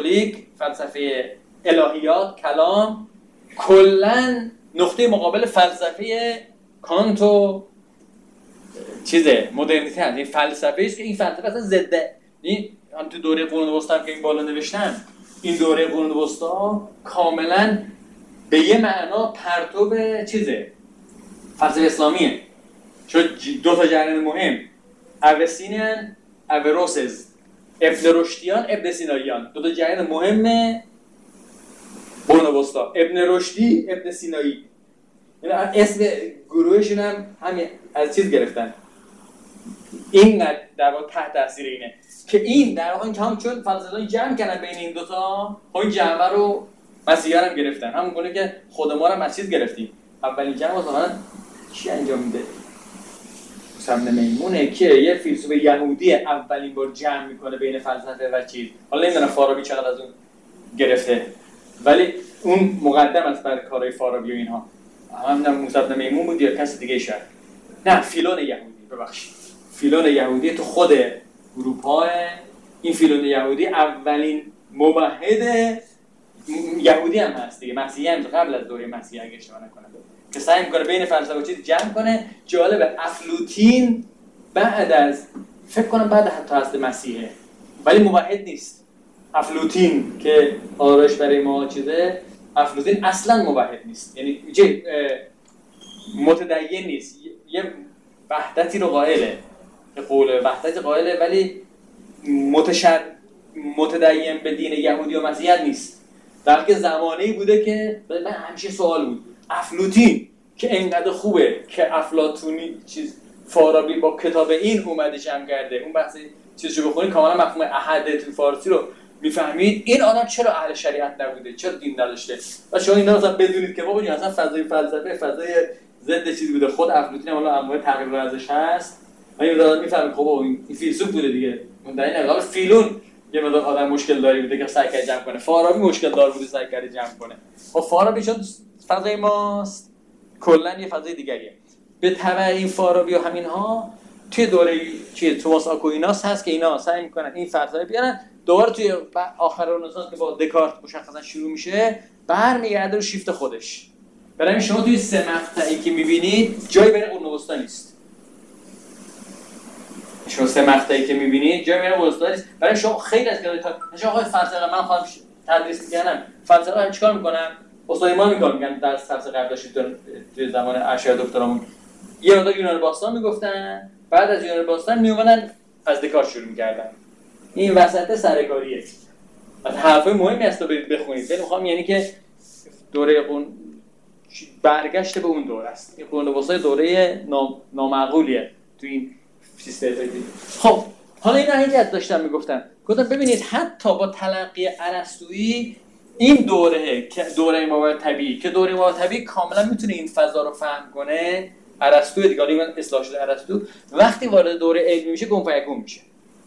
الهیات کلام کلا نقطه مقابل فلسفه کانت و چیزه مدرنیته هست این فلسفه است که این فلسفه اصلا ضده این تو دوره قرون وسطا که این بالا نوشتم این دوره قرون وسطا کاملا به یه معنا پرتو چیزه فلسفه اسلامیه چون دو تا جریان مهم اوسینیان اوروسز، ابن رشدیان ابن سیناییان، دو تا جریان مهمه قرون وسطا، ابن رشدی ابن سینایی. یعنی اسم گروهشون هم همین از چیز گرفتن. این در واقع تحت تاثیر اینه که این در واقع هم چون فلسفه‌ای جمع کردن بین این دوتا، این جمع رو مسیحیان هم گرفتن. همون گونه که خود ما رو مسیح گرفتیم. اولین جمع ظاهرا چی انجام میده؟ ابن میمونه که یه فیلسوف یهودی اولین بار جمع میکنه بین فلسفه و چیز. حالا نمیدونم فارابی چقدر از اون گرفته، ولی اون مقدم است بر کارهای فارابی و اینها. همین موسی ابن میمون بود یا کسی دیگه شد؟ نه، فیلون یهودی، ببخشید. فیلون یهودی تو خود اروپا. این فیلون یهودی اولین موحد یهودی هم هست دیگه، مسیحی هم قبل از دوره مسیحی اگه اشتباه نکنم، که سعی میکنه بین فلسفه و چیز جمع کنه. جالبه افلاطون بعد از فکر کنم بعد حتی هست مسیحه، ولی موحد نیست. افلاطون که آرش برای ما چیزه، افلاطون اصلا موحد نیست، یعنی متدین نیست، یه وحدتی رو قائله، که قول وحدت قائله، ولی متدین به دین یهودی و مسیحیت نیست. بلکه زمانه‌ای بوده که من همیشه سوال بود، افلاطون که اینقدر خوبه که افلاطونی چیز فارابی با کتاب این اومده جمع کرده، اون بحث چیزشو بخونید کاملا مفهوم احد تو فارسی رو میفهمید. این آدم چرا اهل شریعت نبوده، چرا دین نداشته؟ و شما اینا رو اصلا بدونید که بابا اصلا فضای فلسفه فضای ضد چیزی بوده. خود افلاطون هم انواع تغییر ورزش هست، و این رو میفهمید خب این فیلسوف بوده دیگه. اون در این حال فیلون یه مقدار آدم مشکل داری بوده که سعی کرد جمع کنه. فارابی مشکل دار بوده سعی کرد جمع کنه. خب فارابی چون فضای ماست کلا یه فضای دیگریه. به تبع این فارابی و همینها توی دوره توماس آکویناس هست که اینا سعی میکنن این فلسفه بیارن دوباره توی آخر رنسانس که با دکارت مشخصا شروع میشه، برمیگرده رو شیفت خودش. برای همین شما توی سه مقطعی که میبینید جایی برای قرون وسطا نیست. شما سه مقطعی که میبینید جایی برای قرون وسطا نیست. برای شما خیلی از کتابای مثلا آقای فلسفه من خودم تدریس می‌کردم، فلسفه رو چیکار میکنم؟ استاد ما میگن درس فلسفه قبل داشتید توی زمان ارشد دکترامون یه مقدار یونان باستان میگفتن، بعد از یونان باستان میومدن از دکارت شروع میکردن. این وسط سرکاریه. از حرفای مهمی است تو برید بخونید. ولی میخوام یعنی که دوره قرون برگشت به اون دوره است. این قرون وسطا دوره نامعقولیه تو این سیستم. خب حالا اینا اینجا داشتم میگفتم ببینید حتی با تلقی ارسطویی این دوره که دوره ماورا طبیعی که دوره ماورا طبیعی کاملا میتونه این فضا رو فهم کنه. ارسطو دیگه من اصلاح شده ارسطو وقتی وارد دوره علمی میشه گم فیکون میشه.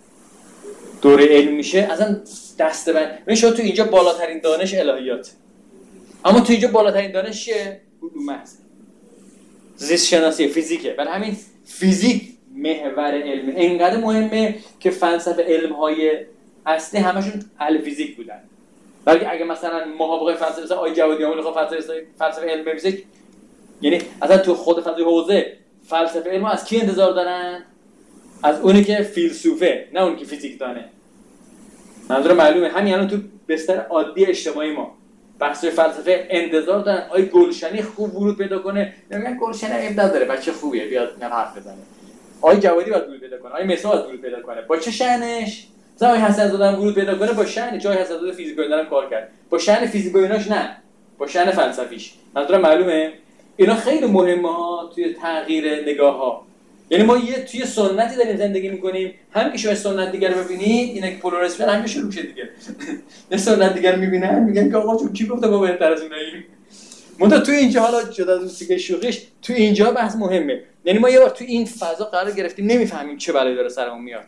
دوره علمی میشه اصلا دستبند. ببین شما تو اینجا بالاترین دانش الهیات، اما تو اینجا بالاترین دانش چیه؟ علوم محض، زیست شناسی، فیزیکه. برای همین فیزیک محور علم اینقدر مهمه که فلسفه علم‌های اصلی همشون اهل فیزیک بودن. بلکه اگه مثلا محقق فلسفه مثلا آقای جوادیان بخواد فلسفه علم بنویسه، یعنی اصلا تو خود فضای حوزه فلسفه علم از کی انتظار دارن؟ از اونی که فیلسوفه، نه اونی که فیزیک دانه. منظور معلومه. همین الان تو بستر عادی اجتماعی ما بحث فلسفه انتظار دارن آقای گلشنی خوب ورود پیدا کنه. میگن گلشنی ابداع داره، بچه خوبیه، بیاد نه حرف بزنه. آقای جوادی باید ورود پیدا کنه، آقای مسعود باید ورود پیدا کنه. با چه شأنش؟ مثلا آقای حسن‌زاده ورود پیدا کنه با شأن جای حسن‌زاده فیزیک دارم کار کرد. با شأن فیزیک و ایناش نه، با شأن فلسفیش. منظورم معلومه؟ اینا خیلی مهمه ها توی تغییر نگاه ها. یعنی ما توی سنتی داریم زندگی میکنیم، هم که شما سنت دیگر رو ببینید اینا که پولارسم هم شروع میشه دیگه. نه سنت دیگر میبینن میگن که آقا چون کی گفته ما بهتر از اوناییم. منتها توی اینجا حالا جدا از اون سیگه شوخیش توی اینجا بحث مهمه. یعنی ما یه بار توی این فضا قرار گرفتیم نمیفهمیم چه بلایی داره سرمون میاد.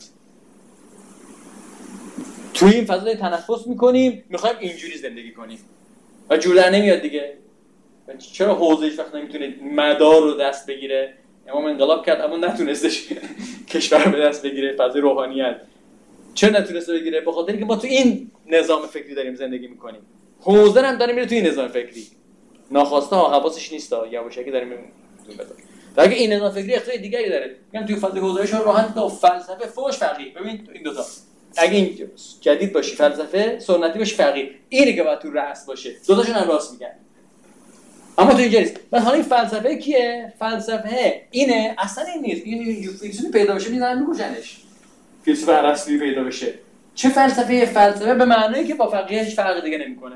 توی این فضا تنفس میکنیم میخوایم اینجوری زندگی کنیم و جور در نمیاد دیگه. چرا حوزه هیچ وقت نمیتونه مدار رو دست بگیره؟ امام انقلاب کرد اما نتونستش کشور به دست بگیره. فضای روحانیت چرا نتونسته بگیره؟ به خاطر اینکه ما تو این نظام فکری داریم زندگی میکنیم. حوزه هم داره میره تو این نظام فکری. ناخواسته ها حواسش نیستا، یواشکی داریم میریم. در اگه این نظام فکری اختیار دیگری داره، میگم توی فضای حوزه‌اش راحت تا فلسفه فوش فقیه. ببین این دو تا اگه این جدید باشی فلسفه، سنتی باشی فقیه، اینه که باید تو رأس باشه. دو تاشون هم راست میگن. اما تو اینجا نیست. بعد حالا این فلسفه کیه؟ فلسفه اینه، اصلا این نیست. این فیلسوفی پیدا بشه میذارن میکشنش. فیلسوف ارسطویی پیدا بشه. چه فلسفه؟ فلسفه به معنایی که با فقیه هیچ فرق دیگه نمیکنه.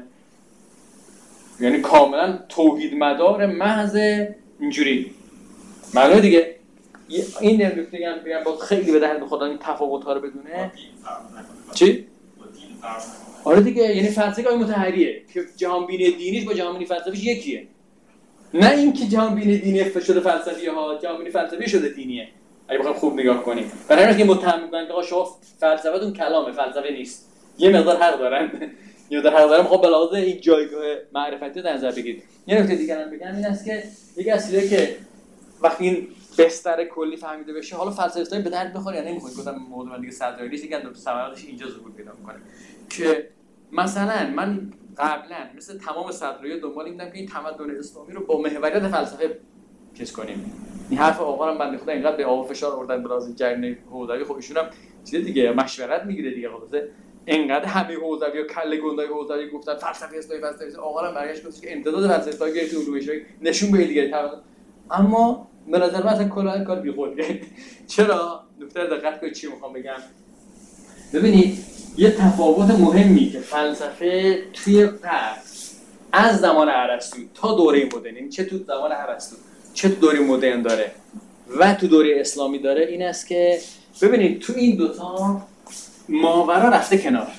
یعنی کاملا توحید مدار محض اینجوری. معنی دیگه این نکته بگم با خیلی به درد خدا این تفاوت‌ها رو بدونه. چی؟ آره دیگه، یعنی فلسفه متحریه که جهانبینی دینیش با جهانبینی فلسفیش یکیه. نه اینکه جهانبینی دینی شده فلسفی ها، جهانبینی فلسفی شده دینیه. اگه بخوام خوب نگاه کنیم. برای همین که متهم می‌کنن که آقا شما فلسفتون کلامه، فلسفه نیست. یه مقدار حق دارن. یه مقدار حق دارن. خب به لحاظ این جایگاه معرفتی در نظر بگیرید. یه نکته دیگه هم بگم این است که یک اصلیه که وقتی این بستر کلی فهمیده بشه، حالا فلسفه اسلامی به درد بخوره یا نمیخوره. گفتم موضوع من دیگه صدری نیست، دیگه ثمراتش اینجا ظهور پیدا می‌کنه. که مثلا من قبلا مثل تمام صدرایی دنبال این بودم که این تمدن اسلامی رو با محوریت فلسفه چیز کنیم. این حرف آقا هم بنده خدا اینقدر به آقا فشار آوردن براز جریان حوزوی، خب ایشون هم چیز دیگه مشورت میگیره دیگه. خلاص اینقدر همه حوزوی و کله گندای حوزوی گفتن فلسفه اسلامی فلسفه، آقا هم برگشت گفت که امتداد فلسفه اسلامی گرفت علومش نشون به دیگه تمام. اما به نظر من اصلا کلا کار بیخودیه. چرا؟ نکته دقت کنید چی میخوام بگم. ببینید یه تفاوت مهمی که فلسفه توی غرب از زمان ارسطو تا دوره مدرن، چه تو زمان ارسطو چه تو دوره مدرن داره و تو دوره اسلامی داره، این است که ببینید تو این دوتا ماورا رفته کنار.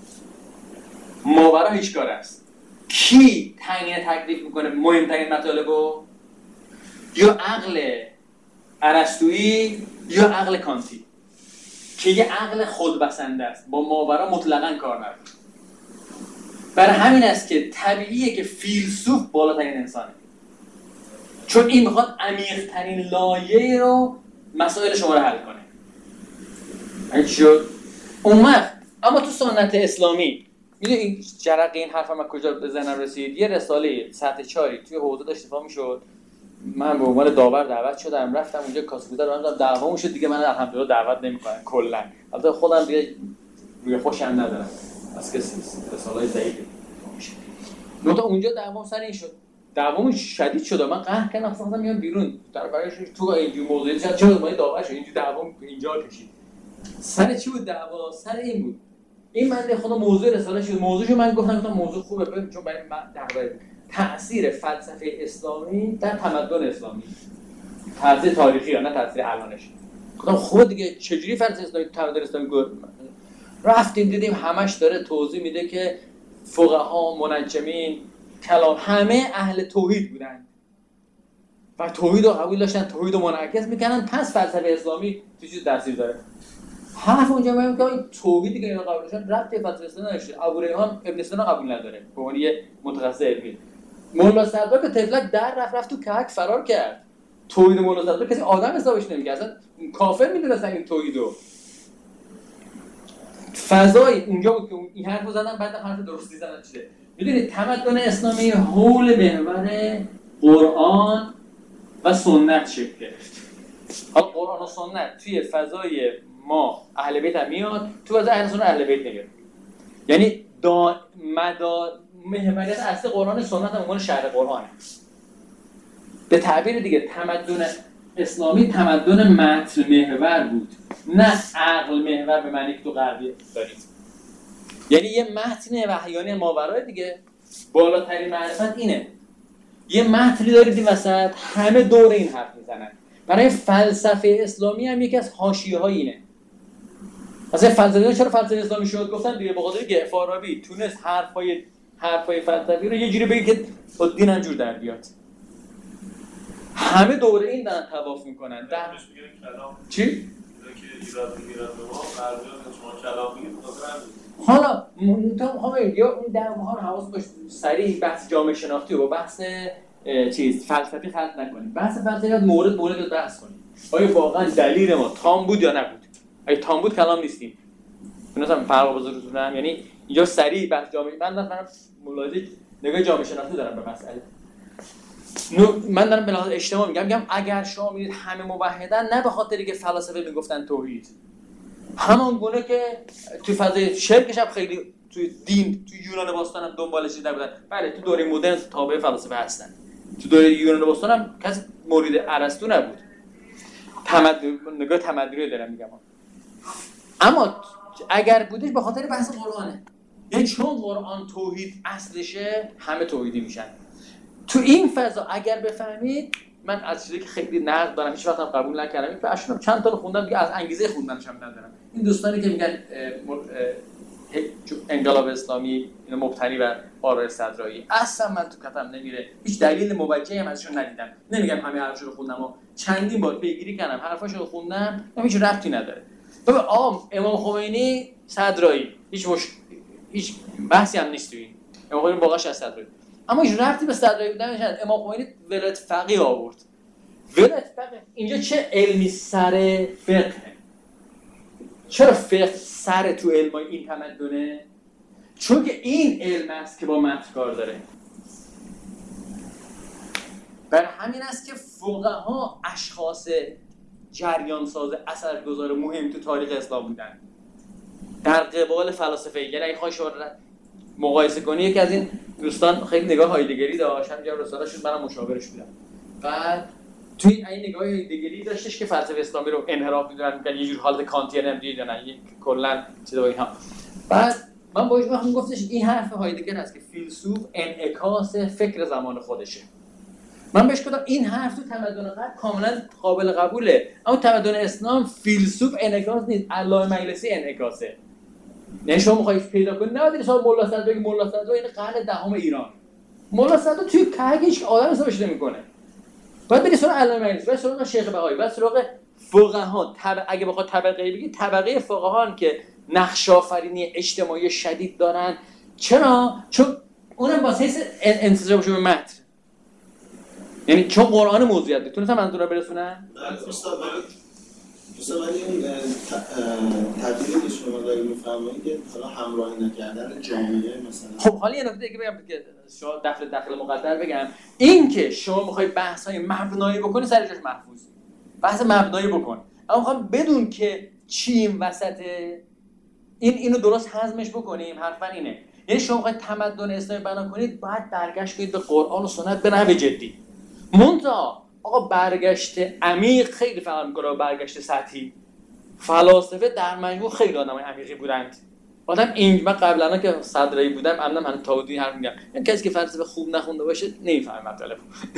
ماورا هیچ کار است. کی تعیین تکلیف میکنه مهمترین مطالبو؟ یا عقل ارسطویی یا عقل کانتی که یه عقل خودبسنده است، با ماورا مطلقاً کار نداره. برای همین است که طبیعیه که فیلسوف بالاترین انسانه، چون این میخواد عمیق‌ترین لایه رو مسائل شما رو حل کنه. این شد اون وقت. اما تو سنت اسلامی میدونی این جرقه این حرفم از کجا به ذهنم رسید؟ یه رساله سطح 4 توی حوزه داشت اتفاق میشد. من به عنوان داور دعوت شدم، رفتم اونجا کاسبوده رو دادم، دعوامون شد دیگه. من الحمدلله دعوت نمی‌کنن کلا. البته خودم دیگه روی خوشم ندارم از کسی رساله‌های ضعیفی میشه. نوتا اونجا دعوام سر این شد. دعوامون شدید شد. من قهر کردم، خواستم میام بیرون. در برایش تو اینجوری موضوعی چرا ما دعوا شد؟ اینجوری دعوام اینجا کشید. سر چی بود دعوا؟ سر این بود. این بنده خدا موضوع رساله شد. موضوعشو من گفتم موضوع خوبه، چون برای من دعوا تأثیر فلسفه اسلامی در تمدن اسلامی، تأثیر تاریخی یا نه تأثیر الانش. گفتم خوبه دیگه، چجوری فلسفه اسلامی تمدن اسلامی رفتیم دیدیم همش داره توضیح میده که فقها، منجمین، کلام همه اهل توحید بودن و توحید رو قبول داشتن، توحید رو منعکس میکنن. پس فلسفه اسلامی چه چیز تأثیر داره؟ حرف اونجا میگم که این توحیدی که اینا قبول داشتن ربطی به فلسفه اسلامی نداشته. ابو ریحان ابن سینا قبول نداره به عنوان یه متخصص علمی. مولا صدراک تفلک در رفت تو کهک فرار کرد. توحید مولا صدراک کسی آدم حسابش نمی‌کرد، اصلا کافر می‌دونستن این توحیدو. فضای اونجا بود که این حرفو زدن، بعد حرف درستی زدن چیه. می‌دونید تمدن اسلامی حول محور قرآن و سنت شکل گرفت. حالا قرآن و سنت توی فضای ما اهل بیت هم میاد، تو فضای اهل سنت اهل بیت نمیاد. یعنی محوریت اصل قرآن و سنت هم عنوان شرع قرآنه. به تعبیر دیگه تمدن اسلامی تمدن متن محور بود، نه عقل محور به معنی که تو غربی دارید. یعنی یه متن وحیانی ماورای دیگه، بالاترین معرفت اینه. یه متنی دارید این وسط، همه دور این حرف میزنن. برای فلسفه اسلامی هم یکی از حاشیه‌های اینه. مثلا فلسفه چرا فلسفه اسلامی شد؟ گفتن دیگه به خاطر که فارابی تونست حرفای فلسفی رو یه جوری بگه که با دین انجور در بیاد. همه دوره این دارن طواف میکنن. چی؟ که ایراد میگیرن به ما فرضیات شما کلام میگید حالا میخوام یا اون دعواها رو حواس باش سریع بحث جامعه شناختی و بحث فلسفی خلط نکنیم. بحث فلسفی مورد بحث کنیم. آیا واقعا دلیل ما تام بود یا نبود؟ اگه تام بود کلام نیستیم. مثلا فرق بزرگتونم، یعنی اینجا سریع بحث جامعه من ملاحظه نگاه جامعه شناختی دارم به مسئله. من دارم به لحاظ اجتماع میگم اگر شما میدید همه موحدن، نه به خاطری که فلاسفه میگفتن توحید، همان گونه که تو فضای شرکش هم خیلی تو دین تو یونان باستان هم دنبالش دیده بودن. بله تو دوره مدرن تابع فلاسفه هستن، تو دوره یونان باستان هم کسی مرید ارسطو نبود. نگاه تمدنی دارم میگم. اما اگر بودش به خاطر بحث قرآنه. یعنی چون قرآن توحید اصلشه همه توحیدی میشن. تو این فضا اگر بفهمید، من از چیزی که خیلی نقد دارم هیچ وقت هم قبول نکردم، این چند تا رو خوندم دیگه از انگیزه خوندنش هم ندارم. این دوستانی که میگن انقلاب اسلامی اینا مبتنی بر آراء صدرایی، اصلا من تو کتم نمیره، هیچ دلیل موجهی هم ازشون ندیدم. نمیگم همه حرفشو رو خوندم و چندین بار پیگیری کردم حرفاشو رو خوندم، هیچ ربطی نداره. ببین امام خمینی صدرایی هیچ بحثی هم نیست تو این. امام خمینی واقعا از صدرایی، اما هیچ ربطی به صدرایی بودن نداشت. امام خمینی ولایت فقیه آورد. ولایت فقیه اینجا چه علمی سر فقه؟ چرا فقه سر تو علمای این تمدنه؟ چون که این علم است که با متن کار داره. بر همین است که فقها اشخاص جریان ساز اثرگذار مهم تو تاریخ اسلام بودن در قبال فلاسفه. یعنی اگه خواهی شما مقایسه کنی، یکی از این دوستان خیلی نگاه هایدگری داشت، همینجا رساله شد منم مشاورش بودم. بعد توی این نگاه هایدگری داشتش که فلسفه اسلامی رو انحراف می‌دونن، میگن یه جور حالت کانتیه نمیدونن، یک کلا چیزا اینها. بعد من باهاش وقتی گفتش این حرف هایدگر هست که فیلسوف انعکاس فکر زمان خودشه. من بهش گفتم این حرف تو تمدن غرب کاملا قابل قبوله، اما تمدن اسلام فیلسوف انعکاس نیست، علامه مجلسی انعکاسه. یعنی شما می‌خواید پیدا کنید، نباید شما مولا صدر بگید مولا صدر این قرن دهم ایران. مولا صدر توی کهک هیچ آدم حسابش نمی‌کنه. باید برید سراغ علامه مجلسی، باید سراغ شیخ بهایی، باید سراغ فقها. اگه بخواد طبقه بگید، طبقه فقهان که نقش آفرینی اجتماعی شدید دارن. چرا؟ چون اونم واسه انتسابشون به متن، یعنی چون قرآن موضوعیت داره. تونستم منظور رو برسونم؟ دوستان ولی اون تبدیلی که شما دارید می‌فرمایید که حالا همراهی نکردن جامعه مثلا. خب حالا یه نکته دیگه بگم که شما داخل مقدر بگم، این که شما می‌خواید بحث‌های مبنایی بکنی سر جاش محفوظ. بحث مبنایی بکن. اما می‌خوام بدون که چیم وسطه اینو درست هضمش بکنیم. حرفاً اینه. یعنی شما می‌خواید تمدن اسلامی بنا کنید، باید برگشت کنید به قرآن و سنت به نحو جدی. منتها آقا برگشت عمیق خیلی فرق می‌کنه با برگشت سطحی. فلاسفه در مجموع خیلی آدمای عمیقی بودند. من قبلا که صدرایی بودم، الانم من تاودی حرف میگم. این کسی که فلسفه خوب نخونده باشه نمی‌فهمه مطلب.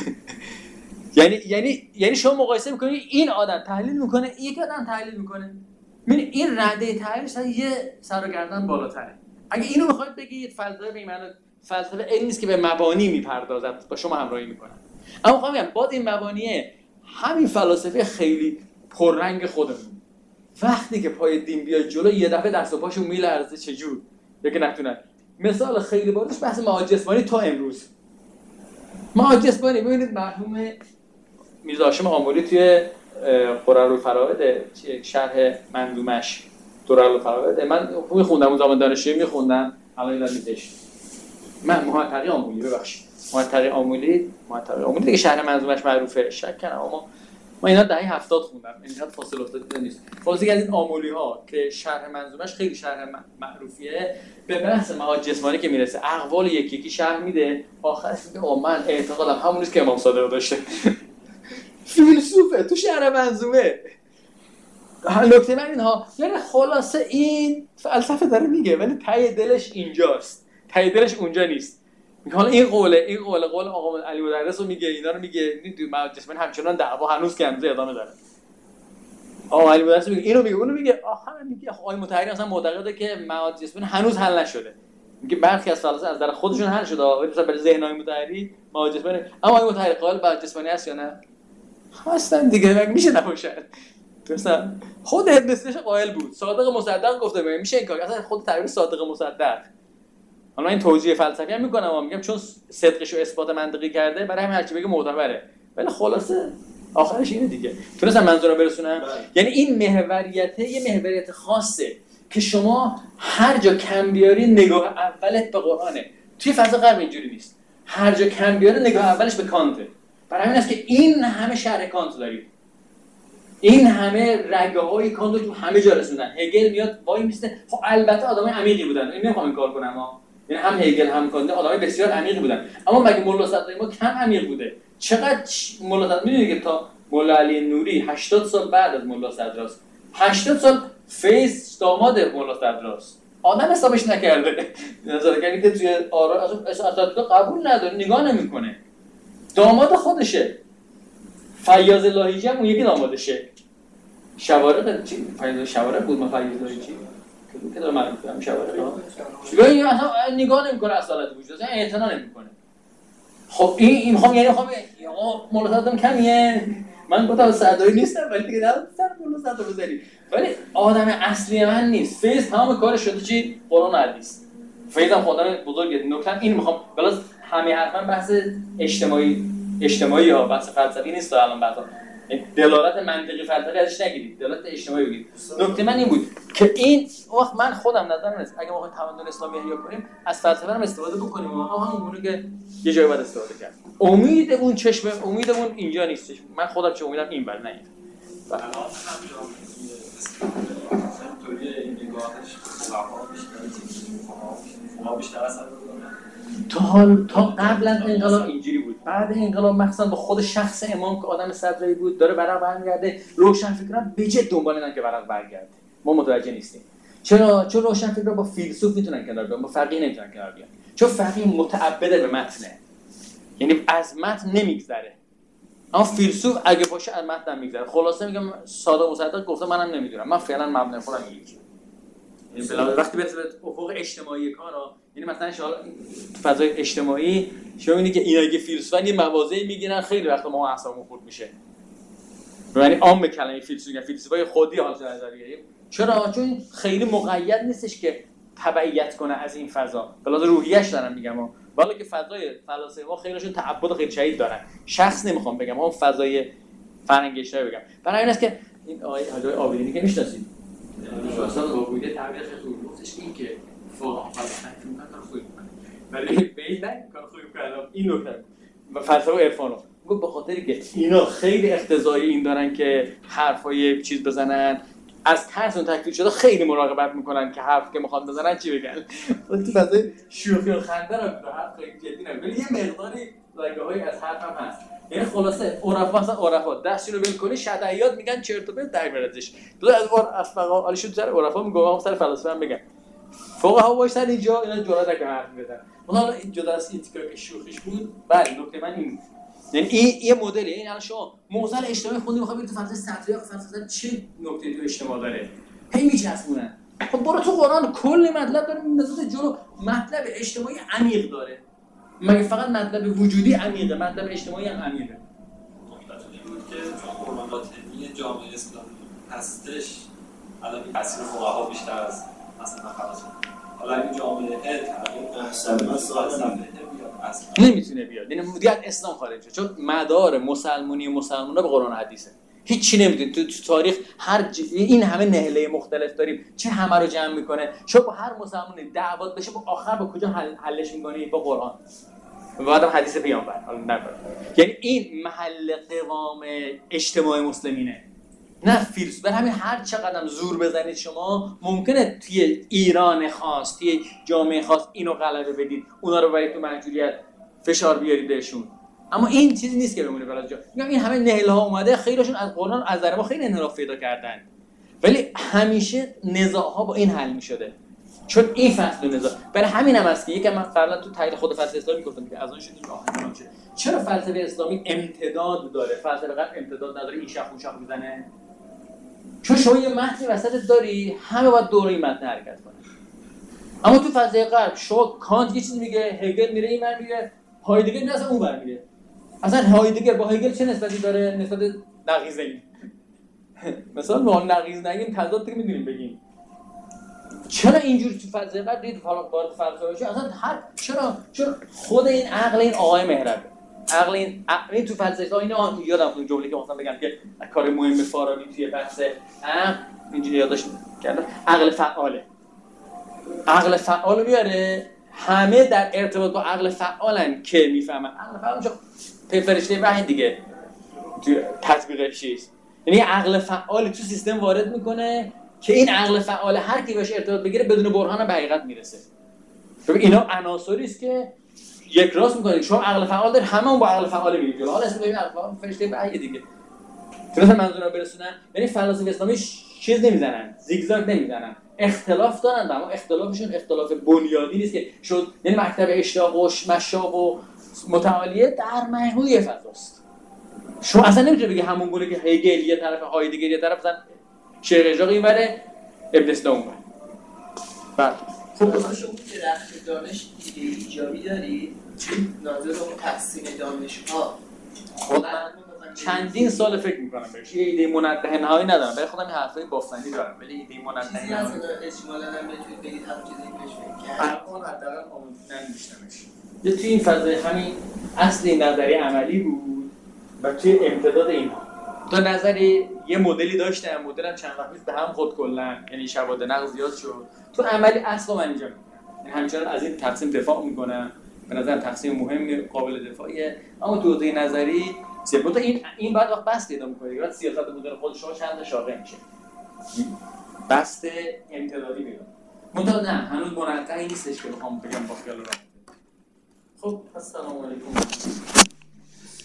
یعنی شما مقایسه می‌کنید این آدم تحلیل می‌کنه، یک آدم تحلیل می‌کنه. این رده تحلیلش یه سر و گردن بالاتره. اگه اینو بخواید بگید فلسفه به معنی فلسفه علمی است که به مبانی میپردازد، با شما همراهی میکنه. اما میخوام بگم باز این مبانی همین فلاسفه خیلی پررنگ خودمون، وقتی که پای دین بیاد جلو یه دفعه دست و پاشون میلرزه. چجور؟ یکی نتونن. مثال خیلی بارش بحث معاد جسمانی تا امروز. معاد جسمانی ببینید مرحوم میرزا هاشم آملی توی قرارالفرائد شرح منظومش قرارالفرائد من میخوندم اون زمان دانشجویی میخوندم، الان اینا میذاشت. من محققی آمولی ببخشید. محققی آمولی دیگه شرح منظومش معروفه. شک کنم اما ما اینا دهه 70 خوندم. اینقدر فاصله افتاده نیست. خلاصه از این آمولی‌ها که شرح منظومش خیلی شرح معروفیه، به بحث معاد جسمانی که میرسه اقوال یکی شرح میده، آخرش میگه من اعتقادم همون نیست که امام صادق داشته. فیلسوفه تو شرح منظومه. نکته من اینها، یعنی خلاصه این فلسفه داره میگه ولی ته دلش اینجاست، ته دلش اونجا نیست. حالا این قول آقا علی مدرس رو میگه، اینا رو میگه، معاد جسمانی همچنان دعوا هنوز که هنوز ادامه داره. آقا علی مدرس میگه اینو میگه اونو میگه، آخر میگه آقای مطهری اصلا معتقده که معاد جسمانی هنوز حل نشده. میگه برخی از فلاسفه از در خودشون حل شده، ولی مثلا برای ذهنای مطهری معاد جسمانی، اما آقای مطهری قائل معاد جسمانی هست یا نه؟ هستن دیگه، مگه میشه نباشه؟ مثلا خود ابن سینا قائل بود، صادق مصدق گفته میشه این کار، اصلا خود تعبیر صادق مصدق. حالا این توجیه فلسفی هم میکنم، میگم چون صدقش رو اثبات منطقی کرده برای همین هر چی بگه معتبره، ولی خلاصه آخرش اینه دیگه. تونستم منظورم برسونم؟ یعنی این محوریت یه محوریت خاصه که شما هر جا کم بیاری نگاه اولت به قرآنه. توی فضا غرب اینجوری نیست، هر جا کم بیاری نگاه اولش به کانته. برای همین است که این همه شرح کانت دارید، این همه رگه‌های کانت رو همه جا رسوندن. هگل میاد وای میسته. خب البته آدمای عمیقی بودن، این نمیخوام این کار کنم یعنی هم هگل هم کانت آدمای بسیار عمیقی بودن، اما مگه مولا صدرایی ما کم عمیق بوده؟ چقدر مولا صدراست میدونی که تا مولا علی نوری 80 سال بعد از مولا صدراست، 80 سال فیض داماد مولا صدراست، آدم حسابش نکرده، نظر که توی آرا اساتید قبول نداره، نگاه نمیکنه، داماد خودشه. فیاض لاهیجی هم اون یکی دامادشه. شوارق چی؟ فیاض شوارق بود، ما فیاض لاهیجی که داره معلوم کنم شوارق ها یا اصلا نگاه نمیکنه اصالت وجود، اصلا اعتنا نمیکنه. خب این میخوام یعنی خب مولا صدرم کمیه، من گفتم صدایی نیستم ولی دیگه نباید سر مولا صدر بزنی، ولی آدم اصلی من نیست. فیض تمام کارش شده چی؟ قرآن و حدیث. فیض هم خواندن بزرگه. نکته این میخوام بلاز همه حرفا بحث اجتماعی ها، بحث فلسفی نیست الان بعدا، دلالت منطقی فلسفی ازش نگیرید، دلالت اجتماعی بگیرید. نکته من این بود که این وقت من خودم نظرم نیست اگه ما بخوایم تمدن اسلامی احیا کنیم از فلسفه هم استفاده بکنیم، ما همون که یه جایی باید استفاده کرد. امیدمون چشم امیدمون اینجا نیستش. من خودم چه امیدم این بر نه این. الان همینطوری این نگاهش فقها بیشتر اثر می‌کنه. تا قبل از انقلاب اینجوری بود. بعد انقلاب مخصوصا با خود شخص امام که آدم صدرایی بود داره ورق برمیگرده، روشنفکران به جد دنبال اینن که ورق برگرده. ما متوجه نیستیم. چرا؟ چون روشنفکران با فیلسوف میتونن کنار بیان، با فقیه نمیتونن کنار بیان. چون فقیه متعبد به متنه. یعنی از متن نمیگذره. اما فیلسوف اگه باشه از متن میگذره. خلاصه میگم ساده مصدق گفته منم نمیدونم. من فعلا مبنای خودم یکی. یعنی بلا وقتی برسه به افق اجتماعی کارا، یعنی مثلا شاید فضای اجتماعی شما میبینید که اینا اگه فیلسوفن یه مواضعی میگیرن خیلی وقتا ما اعصابمون خورد میشه. یعنی عام کلمه فیلسوف یعنی فیلسوفای خودی حالت نظر بگیریم. چرا؟ چون خیلی مقید نیستش که تبعیت کنه از این فضا. بلاز روحیه‌اش دارم میگم والا که فضای فلاسفه ما خیلیشون تعبد خیلی شدید دارن. شخص نمیخوام بگم، اون فضای فرهنگی‌شناسی بگم. برای این است که این آقای حاجی آبادی که میشناسید. اصلا با بوده تعبیر خیلی گفتش این که فقها فلسفه کار خوبی می‌کنه. ولی به این نه کار خوبی کردم این نکته فلسفه و عرفانو گفت به خاطری که اینا خیلی اقتضای این دارن که حرفای چیز بزنن، از ترس اون تکلیف شده خیلی مراقبت میکنن که حرف که میخوان بزنن چی بگن. ولی تو فضای شوخی و خنده رو حرف خیلی جدی نمیگن، ولی یه مقداری لایه‌هایی از حرف هم هست. یعنی خلاصه عرفا مثلا عرفا دستشون رو ول کنی شدعیات میگن چرت و پرت در میادش. تو از فقها عالی شد سر عرفا میگم سر فلسفه هم بگم. فقها واشتن اینجا اینا جرأت نکردن حرف بزنن. حالا این جدا از این تیکایی که شوخیش بود، بله نکته من این یعنی این یه مدل، یعنی الان شما موزل اجتماعی خوندی میخوای بگی تو فلسفه سطری یا فلسفه چه نکته تو اجتماع داره هی میچسبونن. خب برو تو قرآن کلی مطلب داره میندازه جلو، مطلب اجتماعی عمیق داره. مگه فقط مطلب وجودی عمیقه؟ مطلب اجتماعی هم عمیقه. نکته بود که چون قرآن باطنی جامعه اسلامی هستش الان این تاثیر فقها بیشتر از مثلا فلسفه. حالا این جامعه نمیتونه بیاد، یعنی دیگه اسلام خارج شد، چون مدار مسلمانی و مسلمونا به قرآن و حدیثه. هیچ چی نمیتونه تو تاریخ این همه نهله مختلف داریم، چه همه رو جمع میکنه؟ شما با هر مسلمانی دعوات بشه با آخر با کجا حلش میکنی؟ با قرآن و بعدم حدیث پیامبر. یعنی این محل قوام اجتماع مسلمینه، نه فیلسوف. برای همین هر چقدر زور بزنید شما ممکنه توی ایران خاص، توی جامعه خاص اینو غلبه بدید، اونا رو برید تو محجوریت فشار بیارید بهشون، اما این چیزی نیست که بمونه برای جا. میگم این همه نهله ها اومده، خیلیشون از قرآن از نظر ما خیلی انحراف پیدا کردن، ولی همیشه نزاع‌ها با این حل می‌شده، چون این فصل نزاع. برای همین هم است که یکم من قبلا تو تحلیل خود فلسفه اسلامی گفتم که از اون شدیم راهنما شه. چرا فلسفه اسلامی امتداد داره؟ فلسفه غرب امتداد نداره، این شاخ اون شاخ میزنه. چون شما یه متنی وسطت داری، همه باید دور این متن حرکت کنه. اما تو فلسفه غرب شما کانت یه چیز میگه، هگل میره این ور میگه، هایدگر نه اصلا اون ور میره. اصلا هایدگر با هگل چه نسبتی داره؟ نسبت نقیضین. مثلا ما نقیض نگیم تضاد دیگه میدونیم بگیم. چرا اینجوری تو فلسفه غرب دید وارد فلسفه بشه؟ اصلا چرا خود این عقل این آقای مهربه. عقل این تو فلسفه اینا یادم اون جمله که مثلا بگم که کار مهم فارابی توی بحث عقل اینجوری یادداشت کردم، عقل فعاله. عقل فعال میاره، همه در ارتباط با عقل فعالن که میفهمن. عقل فعال اونجا فرشته وحی دیگه تو تطبیقش چیست؟ یعنی عقل فعال تو سیستم وارد میکنه که این عقل فعال هر کی باشه ارتباط بگیره بدون برهان به حقیقت میرسه. ببین اینا عناصری است که یک راست میکنید. شما عقل فعال دارید، هممون با عقل فعال میریم جلو. حالا اسم ببین عقل فعال فرشته بعید دیگه. مثلا منظورم برسونن، یعنی فلاسفه اسلامی چیز نمیزنن، زیگزاگ نمیزنن. اختلاف دارن، اما اختلافشون اختلاف بنیادی نیست که شد، یعنی مکتب اشتیاق و مشاب و متعالیه در محور فضاست. شما اصلا نمیتونی بگی همون گونه که هگل یه طرف، هایدگر یه طرف، مثلا شیخ اجاق اینوره، ابن سینا اونور. بله خب شما که درخت دانش ایده ایجابی دارید ناظر اون تقسیم دانش‌ها. خب چندین سال فکر میکنم بهش، یه ایده منده نهایی ندارم، برای خودم این حرفای بافتنی دارم، ولی ایده منده چیزی نهایی از اجمالاً هم بتونید بگید همون چیزی که بهش فکر کردید. الان حداقل نمی‌شنمش. یه توی این فضای همین اصل این نظریه عملی بود و توی امتداد اینها تا نظری یه مدلی داشتم، مدلم چند وقت پیش به هم خود کلن، یعنی شواهد نقض زیاد شد. تو عملی اصلا من اینجا میگم، یعنی همچنان از این تقسیم دفاع میکنم، به نظرم تقسیم مهمی قابل دفاعیه، اما تو حوزه نظری سیبوتا این بعد وقت بس پیدا می‌کنه. بعد سیاست مدل خود شما چند تا شاخه میشه. بسط امتدادی میاد. منتها نه، هنوز منقطعی نیستش که بخوام بگم با خیال راحت. خب السلام علیکم.